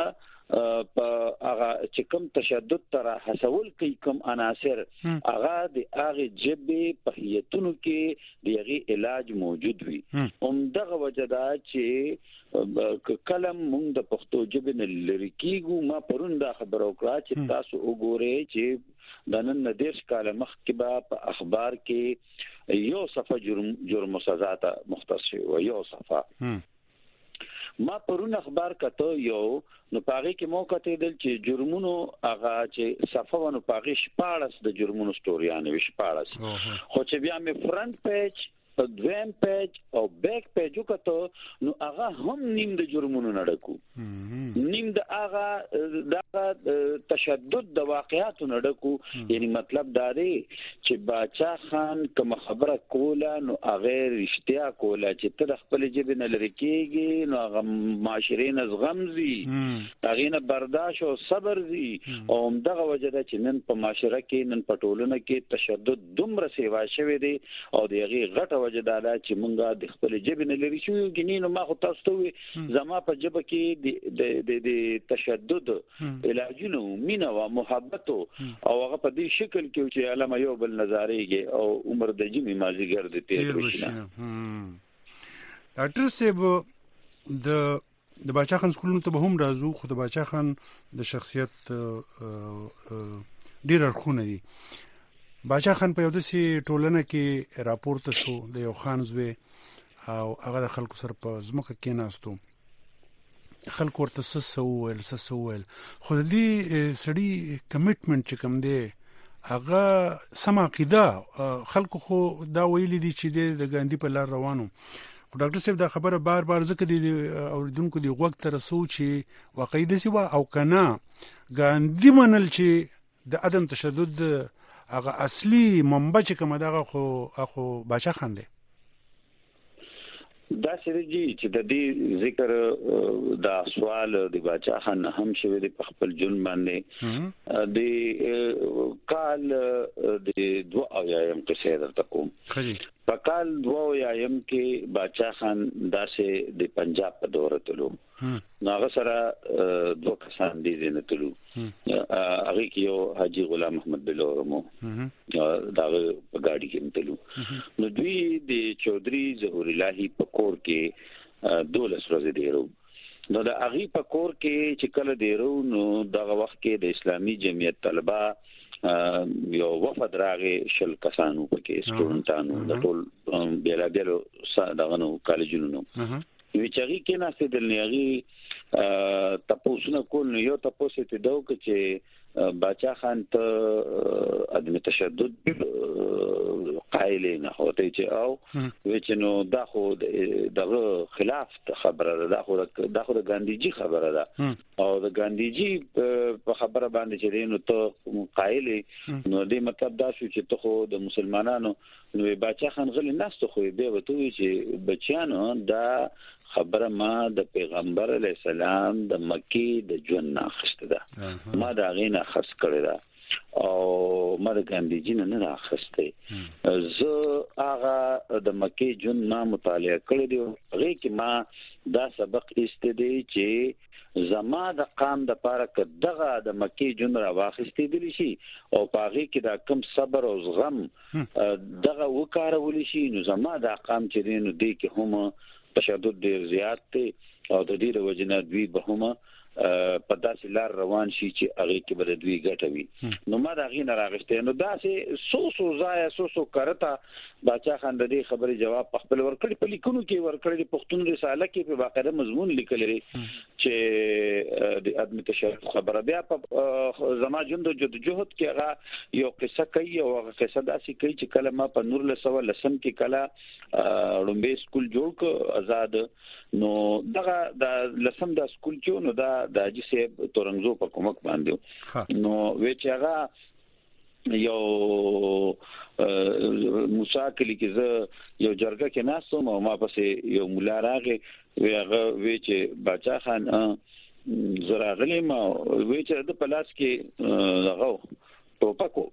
په هغه چې کوم تشدد تر حسول کوي کوم عناصر هغه د هغه جبه په هیتونو کې دغه علاج موجود وي دغه وجدا چې کلم مونږ د پښتو جبه نه لری کیږو ما پرون دا خبر وکړه چې تاسو وګورئ چې د نن دیش کال مخکې په اخبار کې یو صفه جرم سزا ته مختص شوی یو صفه ما پرون اخبار کته یو نو پاغي کې مو کته دل چې جرمونو هغه چې صفه ونو پاغي شپارس د جرمونو ستوریانه وشپارس خو چې بیا می فرنٹ پیج دویم پیج او بیک پیج وکړو نو هغه هم نیم د جرمونو نه ډکو نیم د هغه د تشدد د واقعاتو نه ډکو یعنی مطلب دا دی چې باچا خان کوم خبره کوله نو هغه رښتیا کوله چې ته خپل جبه نه لری کېږي نو هغه معاشرین از غمزي هغه نه برداشت او صبر زی او دغه وجه چې نن په معاشره کې نن په ټولنه کې تشدد دومره سیوا شوی دی او دغه غټه وجداله چې مونږه د خپل جبه نه لري شو ګینې نو ما خو تاسو ته زما په جبه کې د تشدد علاجونو مینا او محبت او هغه په دې شکل کې چې علامه یو بل نظریږي او عمر د جمی مازیګر د تیر وشنه ډاکټر صاحب د باچا خان سکولونو ته به هم راځو خو د باچا خان د شخصیت ډیر اړخونه دي باچا خان په یو داسې ټولنه کې راپورته شو د یو خان زوی او هغه د خلکو سره په ځمکه کې ناستو خلکو ورته سسول خو د دې سړي کمیټمنټ چې کوم دی هغه سم عقیده خلکو خو دا ویلي دي چې د ګاندی په لار روانو خو ډاکټر صاحب دا خبره بار ځکه د اوریدونکو دی وخت تر سو چې واقعي دي وا او کنه ګاندی منل چې د عدم تشدد هغه اصلي منبع چې کومه دغه خو باچا خان دی دا سړي چې د دې ذکر دا سوال د باچا خان هم شوی د خپل جون باندې د کال د 2 اویایم قصه درته کوم په کال 2 اویایم کې باچا خان داسې د پنجاب په دوره تلو ناغه سره 2 کسان دي نه تلو هغه کې یو حاجی غلام محمد بلورمو دا په گاډي کې تلو نو دوی د چودري ظهور الهي په کور کې 12 ورځې دیرو نو د هغه په کور کې چې کله دیرو نو دغه وخت کې د اسلامي جمعیت طلبه یو وفد راغی شل کسانو پکې سټوډنټانو د ټول بیلابیلو دغه نو کالجونو ویچاري کې ناسې د نیغي تاسو کول نو یو تاسو ته داو چې باچا خان ته عدم تشدد قائل نه هوته چې او وچنو دا خو دغه خلاف خبره ده دا خو د ګاندیجی خبره ده او د ګاندیجی په خبره باندې چې نو ته قائل نو دې مطلب دا شو چې ته خو د مسلمانانو نو باچا خان غلی ناست خو به وته چې بچیانو دا خبره ما د پیغمبر علی السلام د مکی د جون ناخسته ده ما دا غینه خرڅ کړی ده او ما د ګاندیجی نه راخسته زه هغه د مکی جون ما مطالعه کړی دی هغه کې ما دا سبق استدی چې زما د قام د پاره کدغه د مکی جون را واخستې دي شي او پاغي کې دا کم صبر او زغم دغه وکارول شي نو زما د قام چې دین دی کې هم تشدد ډیر زیات دی او د دې وجنه دوی به هم په داسې لار روان شي چې هغه کې بل دوی ګټوي نو ما دا غي نه راغشته نو داسې سو ځای سو کرتا باچا خان د دې خبرې جواب په خپل ورکړي په لیکونو کې ورکړي پښتون رساله کې په باقاعده مضمون لیکل لري چې د عدم تشدد خبره بیا په زما جند جهد کې هغه یو قصه کوي او هغه قصه داسې کوي چې کله ما په نور له سوال لسم کې کله رومبه سکول جوړ ک آزاد نو دغه د لسم د سکول کې نو دا د اجي سیب تورنګزو په کومک باندې نو وچ هغه یو موساکلی کې زه یو جرګه کې ناسوم او ما پسې یو مولا راغی هغه وی چې باچا خان زراغلی ما وی چې د پلاس کې هغه ټوپکو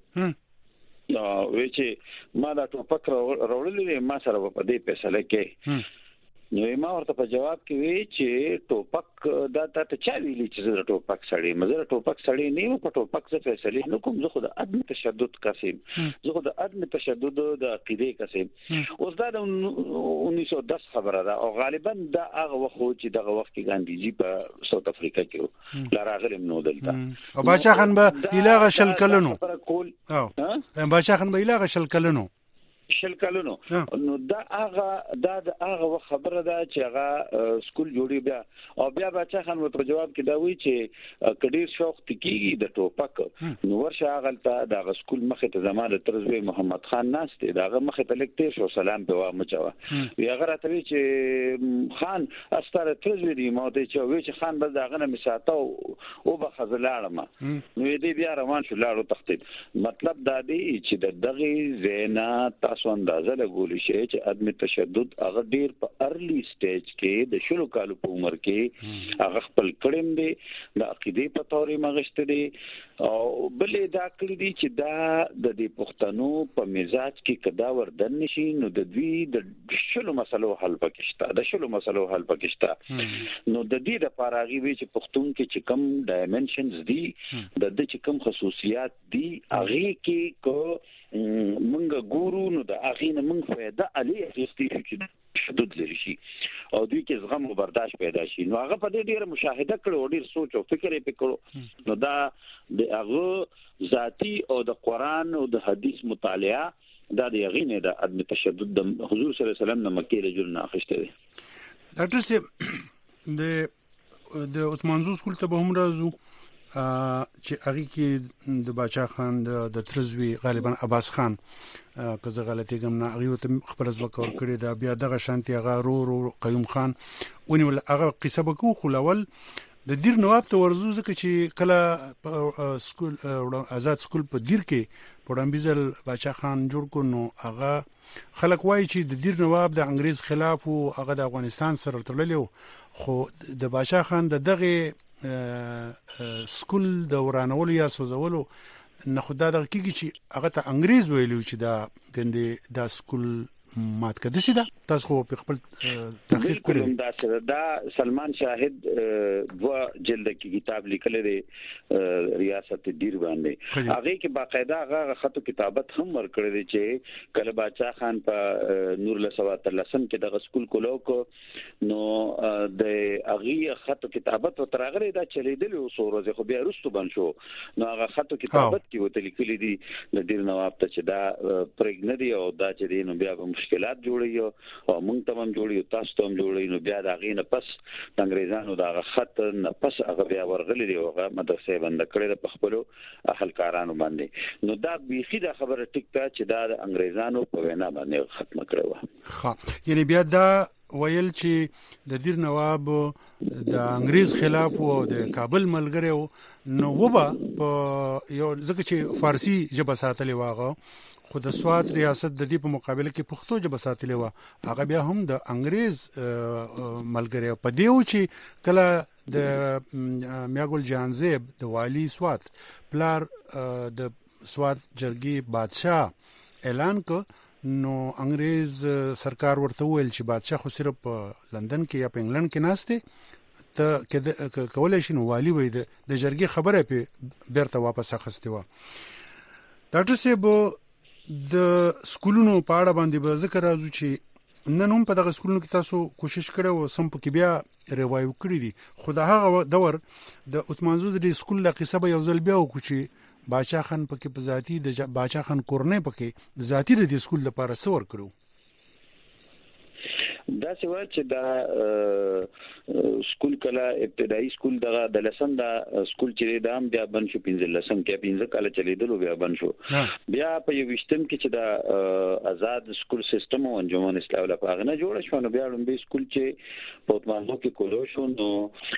نو وی چې ما دا ټوپک راوړلې ما سره په دې فیصله کې نو ما ورته په جواب کې وی چې ټوپک دا ته چا ویلی چې زه ټوپک سړی مزه ټوپک سړی نه و په ټوپک څه فیصله نه کوم زه خو د عدم تشدد قسم زه خو د عدم تشدد د عقیده قسم اوس دا د 1910 خبره ده او غالبا دا هغه وخت چې دغه وخت کې ګاندیجی په ساوث افریقا کې لراغلم نو دلته او باچا خان به ایلاغه شل کلنو او باچا خان به ایلاغه شل کلنو نو دا هغه خبره ده چې هغه سکول جوړي بیا او بیا بچا خان په جواب کې دا وی چې کډیر شوق تکیږي د ټوپک نو ورشه هغه ته د سکول مخه ته زماده ترزوی محمد خان ناشته داغه مخه ته لیکته شو سلام په وا مچوا وی هغه راته وی چې خان استاره ترزوی دی مو ته چې وی چې خان بل داغه نه مساته او به خزلاړم نو دې بیا روان شو لاړو تختید مطلب دا دی چې د دغه زینا تاسو اندازه لګول شي چې عدم تشدد هغه ډیر په ارلی سټیج کې د شلو کالو په عمر کې هغه خپل کړم دي د عقیده په توري مغشت دي او بلې دا کړی دي چې دا د دې پښتنو په مزاج کې کدا وردن نشي نو د دوی د شلو مسلو حل پکشتا نو د دې د پاراغي وی چې پښتون کې چې کم ډایمنشنز دي د دې چې کم خصوصیات دي هغه کې کو منګه ګورو نو د اخینه منګ فایده علي اخیستی چې شدود لري شي او دوی کې زغم او برداشت پیدا شي نو هغه په دې ډیره مشاهده کړو ډیر سوچ او فکر یې وکړو نو دا د هغه ذاتی او د قران او د حدیث مطالعه دا د یقین د عدم تشدد د حضور صلی الله علیه وسلم نه مکه رجل نه اخیسته دي ډاکټر صاحب د عثمانزو سکول ته به هم راځو چې هغه کې د باچا خان د ترزوی غالبا عباس خان که زه غلطی کوم نه هغه ته خبر از وکړ کړی دا بیا دغه شانتي هغه رو قیوم خان ونی ول هغه قصه بکو خلول د دیر نواب ته ورزو ځکه چې کله سکول آزاد سکول په دیر کې پړمبیزل باچا خان جوړ کو نو هغه خلک وایي چې د دیر نواب د انګريز خلاف او هغه د افغانستان سره تړلې خو د باچا خان دغه سکول د ورانولو یا سوزولو نه خدای دغه کیږي چې هغه ته انګريز ویلو چې دا ګندې دا سکول مات کده سي دا تاسو خو په خپل تحقیق کړی دا سلمان شاهد دوا جلد کې کتاب لیکل دی ریاست دیر باندې هغه کې باقاعده هغه خطو کتابت هم ورکړی دی چې کله باچا خان په نور لسوات لسم کې د سکول کولو کو نو د هغه خطو کتابت ترغره دا چلیدل او سورزه خو بیا رستو بن شو نو هغه خطو کتابت کې وته لیکل دي د دیر نواب ته چې دا پرګن دی او دا چې دی نو بیا مشکلات جوړي او موږ ته هم جوړي تاسو ته هم جوړي نو بیا دا غینه پس د انګريزانو دا خط نه پس هغه بیا ورغلي دی هغه مدرسې بند کړې د پخپلو اهلکارانو باندې نو دا بيخي دا خبره ټیک ته چې دا د انګريزانو په وینا باندې ختم کړو ها یعنی بیا دا ویل چې د دیر نواب د انګريز خلاف او د کابل ملګری نو وبا یو ځکه چې فارسی ژبه ساتلې واغه خو د سوات ریاست د دې په مقابله کې پښتو ژبه ساتلې و هغه بیا هم د انګريز ملګری په دیو چې کله د میاګل جانزیب د والی سوات پلار د سوات جرګي بادشاہ اعلان کو نو انګريز سرکار ورته ویل چې بادشاہ خو صرف لندن کې یا په انګلند کې ناشته ته کولای شي نو والی وي د جرګي خبره په بیرته واپس اخستې و ډاکټر صاحب د سکولونو په اړه باندې به ذکر راځو چې نن هم په دغه سکولونو کې تاسو کوشش کړو او سم پکې بیا روایو کړی دي خو د هغه دور د عثمانزو د سکول له قصه به یو ځل بیا وکړو چې باچا خان پکې په ذاتی د باچا خان کورنۍ پکې ذاتی د سکول لپاره څور کړو دا سوال چې دا سکول کله ابتدایي سکول دغه د لسم دا سکول چې دام بیا بن شو 15 لسم کې 15 کله چلیدلو بیا بن شو بیا په یو وشتم کې چې دا آزاد سکول سیستم او انجمن اسلام له پاغنه جوړ شو نو بیا لومبي سکول چې په مانو کې کولو شو نو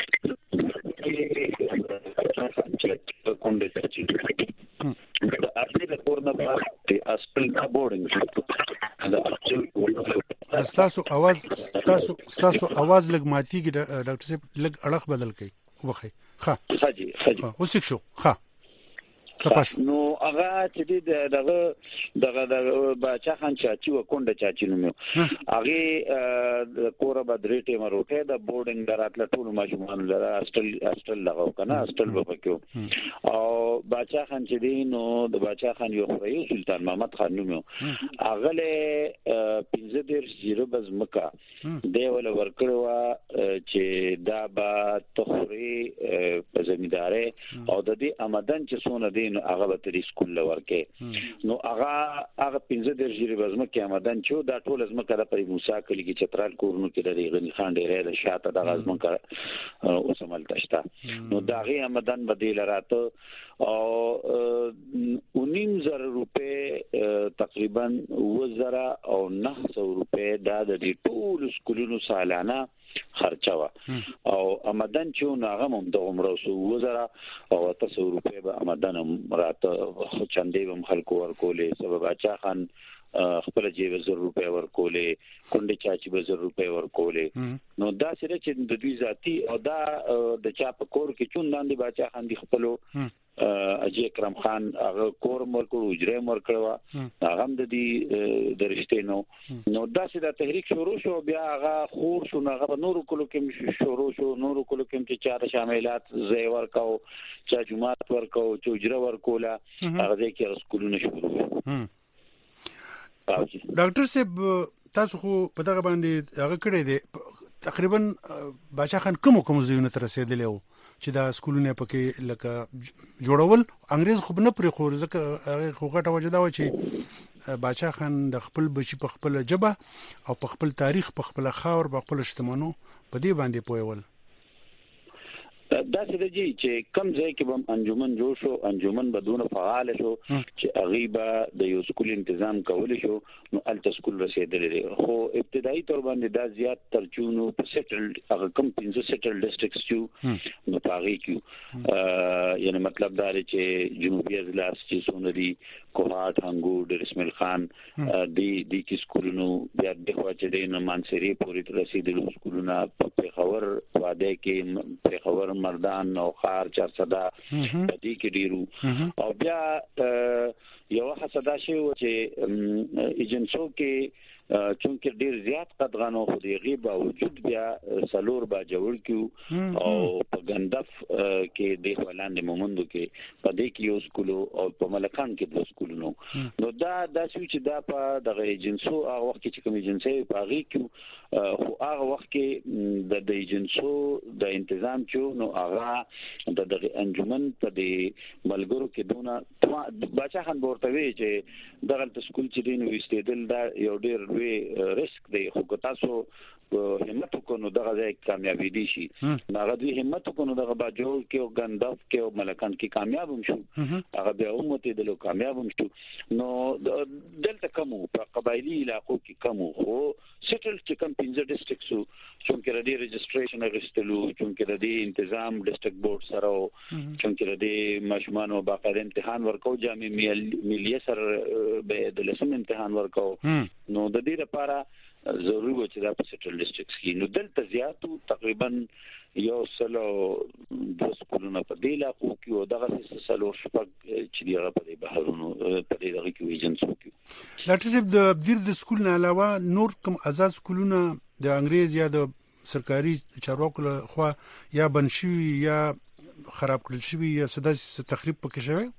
کوم دې چې دا اصلي د کورنه په اصل کا بورډینګ دا تاسو आवाज لګ ماتيږي ډاکټر صاحب لګ اړه بدل کړئ وخی ها حاجی اوس شو ها نو هغه چې دغه باچا خان چاچی و کونډه چاچی نومو هغه کور به درې ټیم روټه د بورډینګ دراتله ټول ماشومان لره هاستل لغاو کنه هاستل به پکې او باچا خان چې دی نو د باچا خان یو خوري سلطان محمد خان نومو هغه له 15 بز مکه دی ول ورکړوا چې دا با تخوري په زمینداره او د دې آمدن چې سونه دی نو هغه به تر سکول ورکه نو هغه 15 بزمه کې آمدن چې دا ټول ازمکه د پری موسی کلی کې چترال کورونو کې د غنی خان ډیره د شاته د غزمکه اوسمل تشتا نو دا غي آمدن بدیل راته او 19,000 روپے تقریبا 2,000 او 900 روپے دا د ټول سکولونو سالانه خرچوا او آمدن چې ناغه هم د عمره سو 2,000 او 300 روپے به آمدن راته چندې هم خلکو ورکولې سبب اچا خان خپل جیب 1,000 روپے ورکولې کونډه چاچی 1,000 روپے ورکولې نو دا سره چې د دوی ذاتی او دا د چا په کور کې چون لاندې باچا خان دي خپلو اجي اکرم خان هغه کور مرکو اجره مرکړوا هغه هم د دې درشته نو دا چې د تحریک شروع شو بیا هغه خور شو هغه نور کولو کې شروع شو نور کولو کې چې چا شاملات زی ورکاو چا جمعات ورکاو چې اجره ورکولا هغه کې سکولونه شروع ډاکټر صاحب تاسو خو په دغه باندې هغه کړی دی تقریبا باچا خان کوم زیونه تر رسیدلی و چې دا سکولونه پکې لکه جوړول انګريز خو نه پرې خور ځکه هغه خو غټه وجه دا و چې باچا خان د خپل بچی په خپل جبه او په خپل تاریخ په خپل خاور په خپل شتمنو په دې باندې پویول دا څه دی چې کم ځای کې به انجمن جوړ شو انجمن بدون فعال شو چې غیبه د یو سکول تنظیم کول شو نو الته سکول رسیدلی خو ابتدایي تور باندې دا زیات ترچونو په سیټلډ هغه کم 15 سیټل ډیسټریکټس چې نو پاغي کیو یعنی مطلب دا دی چې جنوبي اضلاع چې سونري کوهات هنګو د اسماعیل خان د کی سکولونو بیا د خوا چې د مانسری پورې رسیدلو سکولونه په خبر واده کې په خبر مردان او خار 400 پدې کې ډیرو او بیا یو حسدا شی و چې ایجنسو کې چونکه ډیر زیات قدغانو خو دی غیب باوجود بیا سلور با جوړ کیو او په غندف کې د ولاندې مومندو کې پدې کې یو سکولو او په ملکان کې د سکولونو نو دا چې دا په دغه ایجنسو هغه وخت کې کوم ایجنسی په غی کې خو هغه وخت کې د ایجنسو د تنظیم چې نو هغه د دغه انجمن په دې ملګرو کې دونه باچا خان ورته وی چې دغه سکول چې دین وستېدل دا یو ډیر ریسک دی خو تاسو همت وکړو دغه ځای کامیابی دي شي هغه دوی همت وکړو دغه باجوړ کې او غندف کې او ملکان کې کامیاب هم شو هغه بیا امته دلو کامیاب هم شو نو دلته کوم په قبایلی علاقو کې کوم خو سیټل چې کوم 15 ډیسټریکټس چې ردی رجستریشن غستلو چې ردی تنظیم ډیسټریکټ بورډ سره چې ردی ماشومان او باقاعده امتحان ورکو جامع ملیه سره به د لسم امتحان ورکو نو د دې لپاره ضروري و چې دا په سیټل ډیسټریکټس کې نو دلته زیاتو تقریبا یو سلو د سکولونو په دی علاقو کې او دغه سلو شپږ چې دی هغه په بهرونو په دې دغه کې ایجنسو کې ډاکټر صاحب د بیر د سکول نه علاوه نور کوم آزاد سکولونه د انګريز یا د سرکاري چارواکو له خوا یا بنشوي یا خراب کړل شوی یا سداسي تخریب پکې شوی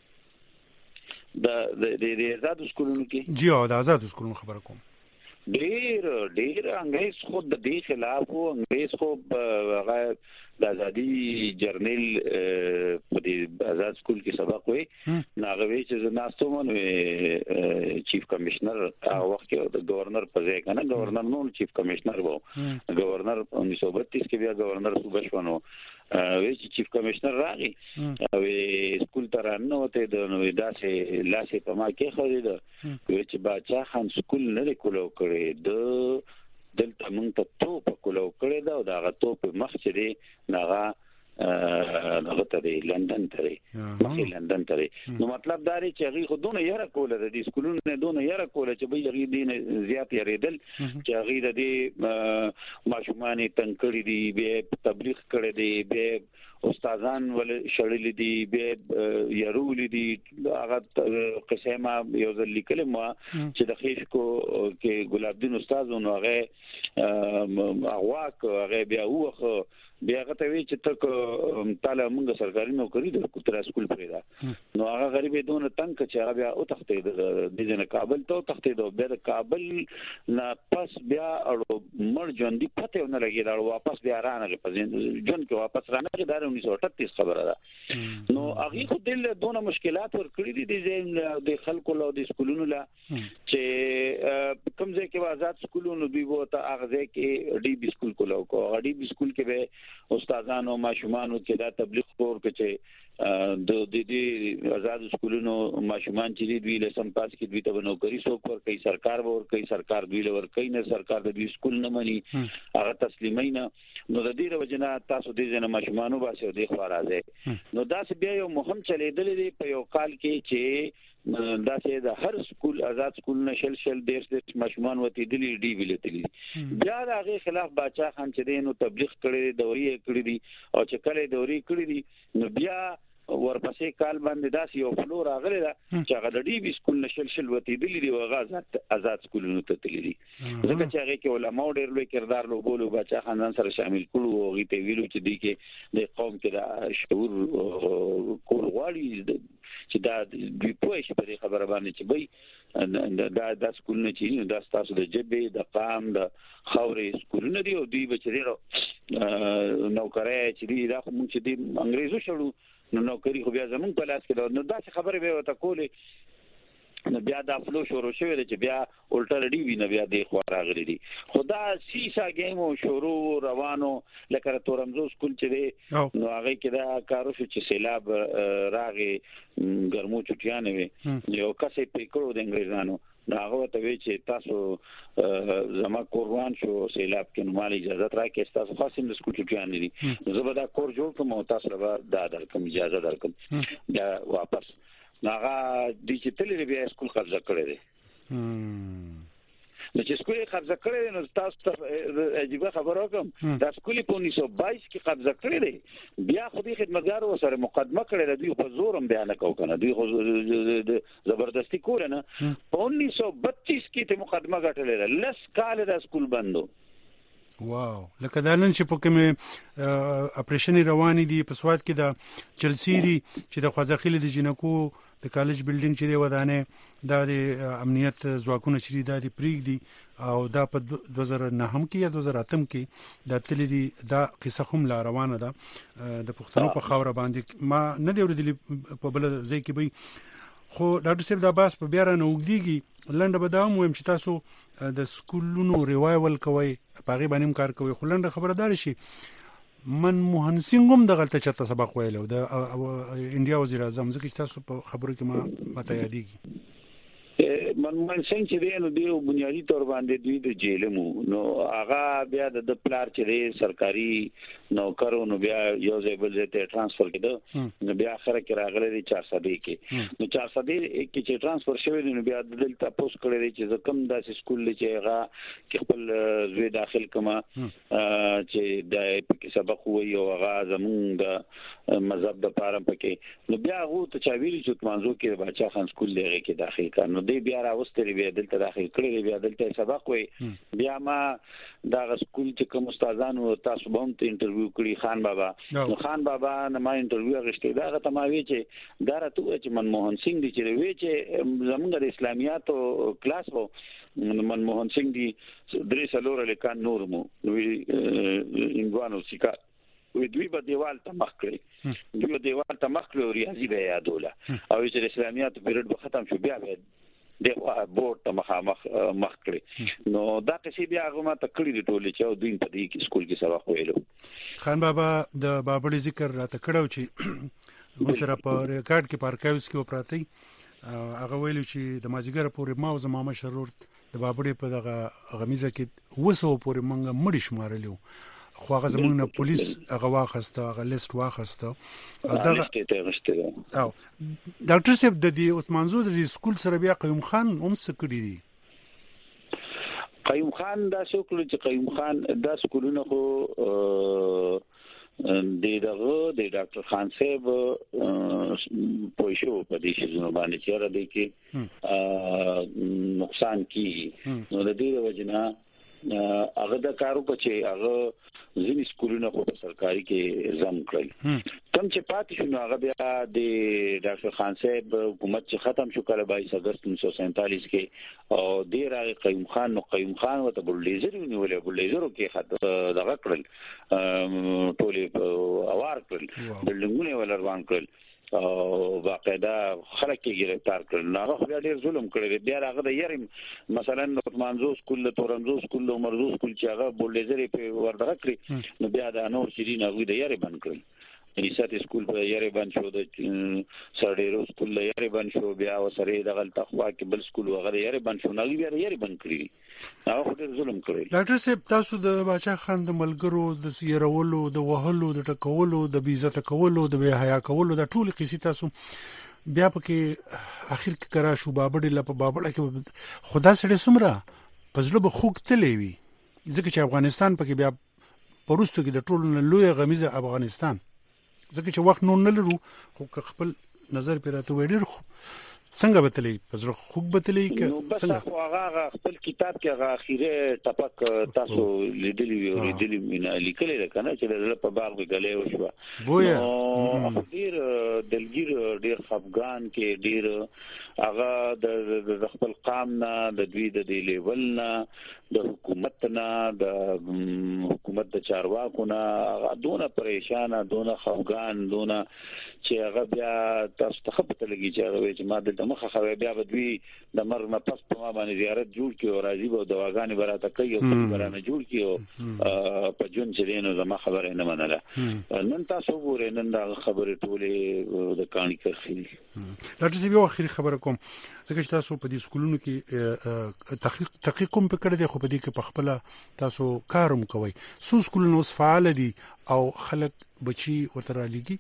د آزاد سکولونو کې جی او د آزاد سکولونو خبره کوم ډیر انګريز خو د دې خلاف وو انګريز خو هغه د ازادي جرنل په دې آزاد سکول کې سبق وې ناغوي چې ناستومن چیف کمشنر هغه وخت کې د گورنر په ځای کنه گورنر نو چیف کمشنر وو گورنر 1932 کې بیا گورنر صوبه شونو وی چې چیف کمشنر راغی او سکول ته رانوته د نو داسې لاسه په ما کې خو دې وی چې باچا خان سکول نه کولو کړي د دلته مونږ ته توپ کولو کړي دا او دا غتو په مخ چې ناغه هغه ته لندن ته مخې لندن ته نو مطلب دا دی چې هغه خودونه یاره کوله د دې سکولونو دونه یاره کوله چې به هغه دین زیات یریدل چې هغه د دې ماشومان تنکړي دي به تبلیغ کړي دي به استادان ول شړلې دي به يرول دي هغه قسمه یو ځل لیکل ما چې د خېشکو کې ګلاب الدین استادونو هغه اغواک هغه بیا وخه بیا هغه ته وی چې تک تعالی موږ سرکاري نوکری د کوتره سکول پیدا نو هغه غریب دونه تنگ چې هغه بیا او تختې د جن کابل ته تختې د کابل نه پس بیا مړ ژوند دی پته نه لګی دا واپس بیا رانه په جون کې واپس رانه دا 1938 خبره ده نو هغه خو دل دونه مشکلات ور کړی دي د خلکو له د سکولونو لا چې کوم ځای کې آزاد سکولونو دی وو ته هغه ځای کې ډي بي سکول کولو کو ډي بي سکول کې به استادانو ماشومان کې دا تبلیغ کور کې د دې آزاد سکولونو ماشومان چې دوی له سم پاس کې دوی ته نوکری څوک ور کوي سرکار ور کوي سرکار دوی له ور کوي نه سرکار د دوی سکول نه مني هغه تسلیمین نو د دې وجنه تاسو دې جن ماشومانو باسي د خو راځي نو دا بیا یو مهم چلیدل دي په یو کال کې چې دا چې د هر سکول آزاد سکول نشل شل دیش ماشومان وتی دلی ډي ویل تلی بیا هغه خلاف باچا خان چې دینو تبلیغ کړي دوري کړی دي او چې کله دوري کړی دي نو بیا ورپسې کال باندې داسې یو فلور راغلی دا چې هغه د ډي بي سکول نشل وتی دلی دی هغه آزاد سکولونو ته تلی دي ځکه چې هغه کې علماء ډېر لوی کردار لوبولو باچا خاندان سره شامل کړو او غي ته ویلو چې دی کې د قوم کې دا شعور کول غواړي چې دا دوی پوه شي په دې خبره باندې چې به دا سکولونه چې دا تاسو د جبې د قام د خاورې سکولونه دي او دوی بچريرو نوکرای چې دی دا کوم چې دی انګريزو شړو نو نوکری خو بیا زمون په لاس کې نو دا خبره به وته کولې نو بیا دا فلو شروع شوی چې بیا الټر ډي وی نه بیا د خو راغلي دي خدا سیسا گیم او شروع روانو لکه تورمزو سکول چې دی نو هغه کې دا کارو چې سیلاب راغی ګرمو چټیانه وي یو کسې پکړو د انګريزانو هغه ته وی چې تاسو زما قربان شو سیلاب کې نو مال اجازه راکې تاسو خاصم د سکول چټیانه دي زه به دا کور جوړ کوم او تاسو به دا درکم اجازه درکم دا واپس ناغه ډیجیټل بیا سکول قبضه کړی دی نو چې سکول قبضه کړی نو تاسو ته عجیب خبره کوم دا سکول په 1922 کې قبضه کړی دی بیا خو دې خدمتګار سره مقدمه کړی دی په زورم بیان کو کنه دوی خو زبردستی کول نه په 1932 کې ته مقدمه غټلې لس کال دا سکول بندو واو لکه دا نن چې په کوم اپریشن رواني دي په سواد کې دا چلسی دي چې د خوځخیل د جنکو د کالج بلډینګ چې دی ودانې دا د امنیت ځواکونه چې دا د پریګ دي او دا په 2009 کې یا 2008 کې دا تل دي دا قصه هم لا روانه ده د پښتنو په خاور باندې ما نه دی ورېدلی په بل ځای کې به خو ډاکټر صاحب دا باس په بیا را نوګديږي لنډه به دا هم چې تاسو د سکولونو ریوایول کوي پاغي باندې کار کوي خو لنډه خبردار شي منموهن سینګ هم دغه ته چته سبق ویلو د انډیا وزیر اعظم ځکه چې تاسو په خبرو کې ما ماته یادېږي منموهن سینګ چې دی نو دی بنیادی تور باندې دوی د جیلمو نو هغه بیا د پلار چې دی سرکاري نوکرو نو بیا یو ځای بل ځای ته ټرانسفر کړه نو بیا اخر کې راغله د 400 کې نو 400 کې چې ټرانسفر شوی نو بیا دلته پوس کړی چې کوم داسې سکول چې هغه کې خپل زوی داخل کما چې د سبق وي او هغه زمونږ د مذهب د پاره پکې نو بیا هغه ته چا ویلي چې منځو کې بچا خان سکول دی کې داخل کړه نو دی بیا راوستلی بیا دلته داخل کړی بیا دلته سبق وي بیا ما دا سکول چې کوم استادانو تاسو به هم ته انټرویو کړی خان بابا نو خان بابا نه ما انټرویو غشته دا غته ما وی چې دا راته چې منموهن سینګ دی چې وی چې زمونږ د اسلامیات کلاس وو منموهن سینګ دی درې سلور لیکان نور مو وی انګوانو سیکا وی دوی په دیوال ته مخ کړی دوی په دیوال ته مخ کړی او ریاضي به یادوله او چې اسلامیات پیریډ به ختم شو بیا به د بورډ ته مخ کړی نو دا کسي بیا هغه ما تکړی دی ټولې چې دوی په دې سکول کې سبق ویلو خان بابا د بابړي ذکر راته کړو چې مسره په ریکارډ کې پارکاوس کې وپراتی هغه ویلو چې د مازیګر پورې ما او زما مشرور د بابړي په دغه غمیزه کې وسو پورې منګه مړی شمارلیو خو هغه زمونږ نه پولیس هغه واخسته هغه لیست واخسته او ډاکټر صاحب د دې عثمان زو د سکول سره بیا قیوم خان هم څه کړی دي؟ قیوم خان دا څوک چې قیوم خان دا سکولونه خو د ډاکټر خان صاحب پوښو په دې شنو باندې چې را دي کې نقصان کی نو د دې وجنه هغه د کارو په چې هغه ځینې سکولونه خو په سرکاري کې زم کړل کوم چې پاتې شنو هغه بیا د ډاکټر خان صاحب حکومت چې ختم شو کله 22 اگست 1947 کې او د راغی قیوم خان نو قیوم خان وته بلډیزر ونیولې بلډیزرو کې خط دغه کړل ټولې اوار کړل بلډینګونه ولروان کړل او باقاعده خلک کې گرفتار کړل هغه خو ډېر ظلم کړی بیا هغه د یاري مثلا عثمان زو سکول تورنزو سکول مرزو سکول چې هغه بولډیزر په وردغه کړی نو بیا د انور شیرین هغه د یاري بند کړل انیسات سکول په یاري بند شو د سړیرو سکول یاري بند شو بیا وسره دغه تخوا کې بل سکول هغه یاري بند شو نو بیا یاري بند کړی هغه خو ډېر ظلم کړی. ډاکټر صاحب تاسو د باچا خان د ملګرو د سیرولو د وهلو د ټکولو د بیزت کولو د بے حیا کولو د ټول قصې تاسو بیا پکې اخر کې کرا شو بابړې لپاره بابړه کې خدا سره سمرا پزله به خوګ تلې وي ځکه چې افغانستان پکې بیا پروستو کې د ټول لوی غمیزه افغانستان ځکه چې وخت نور نه لرو خو خپل نظر پیراته وړي څنګه بتلې پزره خوګ بتلې ک څنګه خو هغه خپل کتاب کې هغه اخیره ټپک تاسو لیدلی مینا لیکل کنه چې د په باغ غلې وشو بویا ډیر دلګیر ډیر افغان کې ډیر هغه د خپل قام نه د دوی د دی لیول نه د حکومت نه د حکومت د چارواکو نه دونه پریشان دونه افغان دونه چې هغه بیا تاسو ته خپته لګی چې هغه چې ما د مخه خو بیا بدوی د مرګ نه پس په ما باندې زیارت جوړ کیو راځي به دواګانې براته کوي او برانه جوړ کیو په جون چې دینو زما خبره نه منله نن تاسو ګورئ نن دا خبره ټوله د کانی کرخي ډاکټر صاحب یو اخیری خبره کوم ځکه چې تاسو په دې سکولونو کې تحقیق کوم پکړه دي خو په دې کې په خپل تاسو کاروم کوي سو سکولونو اوس فعال دي او خلک بچي وتر لګي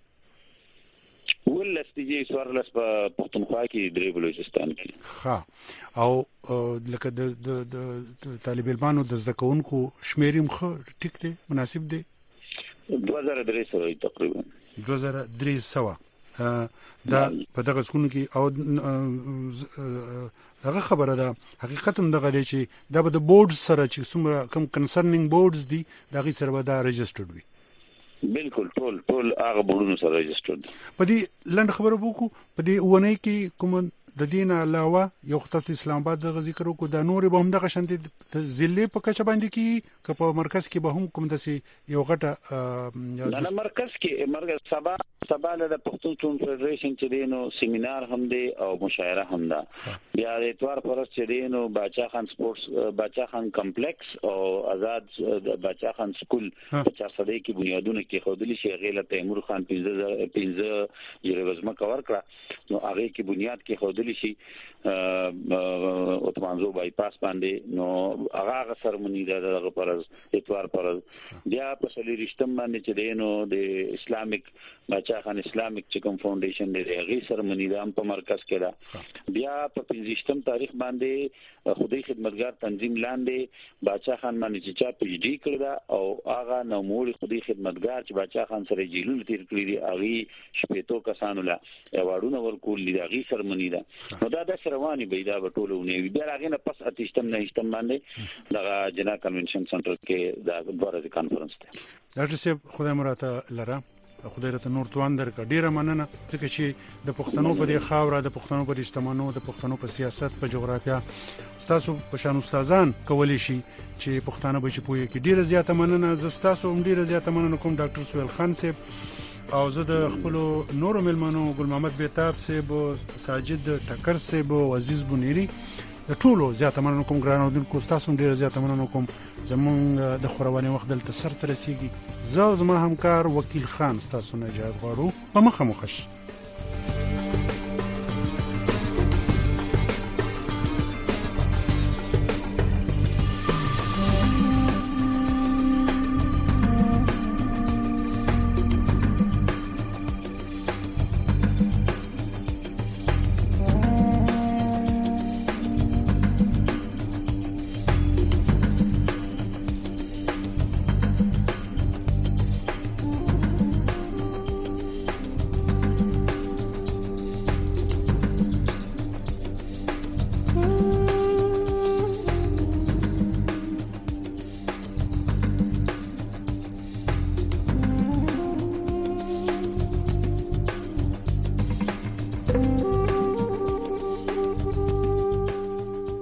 ولستي سوارلس په پښتونخوا کې درې بلوچستان کې ها او لکه د طالب علمانو د زدکونکو شمیریم خو ټیک دی مناسب دی 2300 تقریبا 2300 دا په دغه سکول کې او هغه خبره ده حقیقت هم دغه دی چې دا به د بورډ سره چې څومره کم کنسرنینګ بورډز دي دغه سره به دا ريجسترډ وي بالکل ټول هغه بورډونو سره ريجسترډ په دې لند خبره وکړو په دې ونې کې کوم د دین علاوه یو خطه اسلام آباد د ذکر کو د نور به هم د شانتي ضلع په کچه باندې کې که په مرکز کې به هم کوم دسي یو غټه نه مرکز کې مرکز سبا له پښتون فدریشن چې دینو سیمینار هم دی او مشاعره هم ده بیا د اتوار پرس چې دینو باچا خان سپورتس باچا خان کمپلیکس او آزاد باچا خان سکول په 400 کې بنیادونه کې خودلی شي غیله تیمور خان 15 یوه کور کړه نو هغه کې بنیاد کې خودلی شي عثمان زو بایپاس باندې نو هغه سرمنی دغه پرز اتوار پرز بیا په سلی رښتم باندې چې دینو د اسلامیک باچا خان اسلامیک چکم فاونډیشن د هغه سرمنی د په مرکز کې دا بیا په 15 تاریخ باندې خدای خدمتګار تنظیم لاندې باچا خان باندې چې چا پی ډی کړدا او هغه نو مور خدای خدمتګار چې باچا خان سره جیلونه تیر کړی دی هغه شپېتو کسانو لا ایوارډونه ورکول دي هغه سرمنی دا نو دا د رواني بيدا بټولونه بیا هغه نه پس اتشتم باندې دغه جنا کنونشن سنټر کې دا ورځ کانفرنس ده. ډاکټر صاحب خدای مراته لره خدای راته نور توان درک ډیره مننه ځکه چې د پښتنو په خاوره د پښتنو په اجتماعونو د پښتنو په سیاست په جغرافیا تاسو په شان استادان کولی شي چې پښتانه بچ پوي کې ډیره زیاته مننه زستاسو هم ډیره زیاته مننه کوم ډاکټر سویل خان صاحب او زه د خپل نور ملمنو ګل محمد بیتاب صاحب ساجد ټکر صاحب او عزیز بنيري د ټولو زیاته مننه کوم ګرانو د کوستاسو ډیره زیاته مننه کوم زمون د خرواني وخت دلته سر ترسيږي زه زما همکار وکیل خان تاسو نه اجازه غواړو په مخه مخش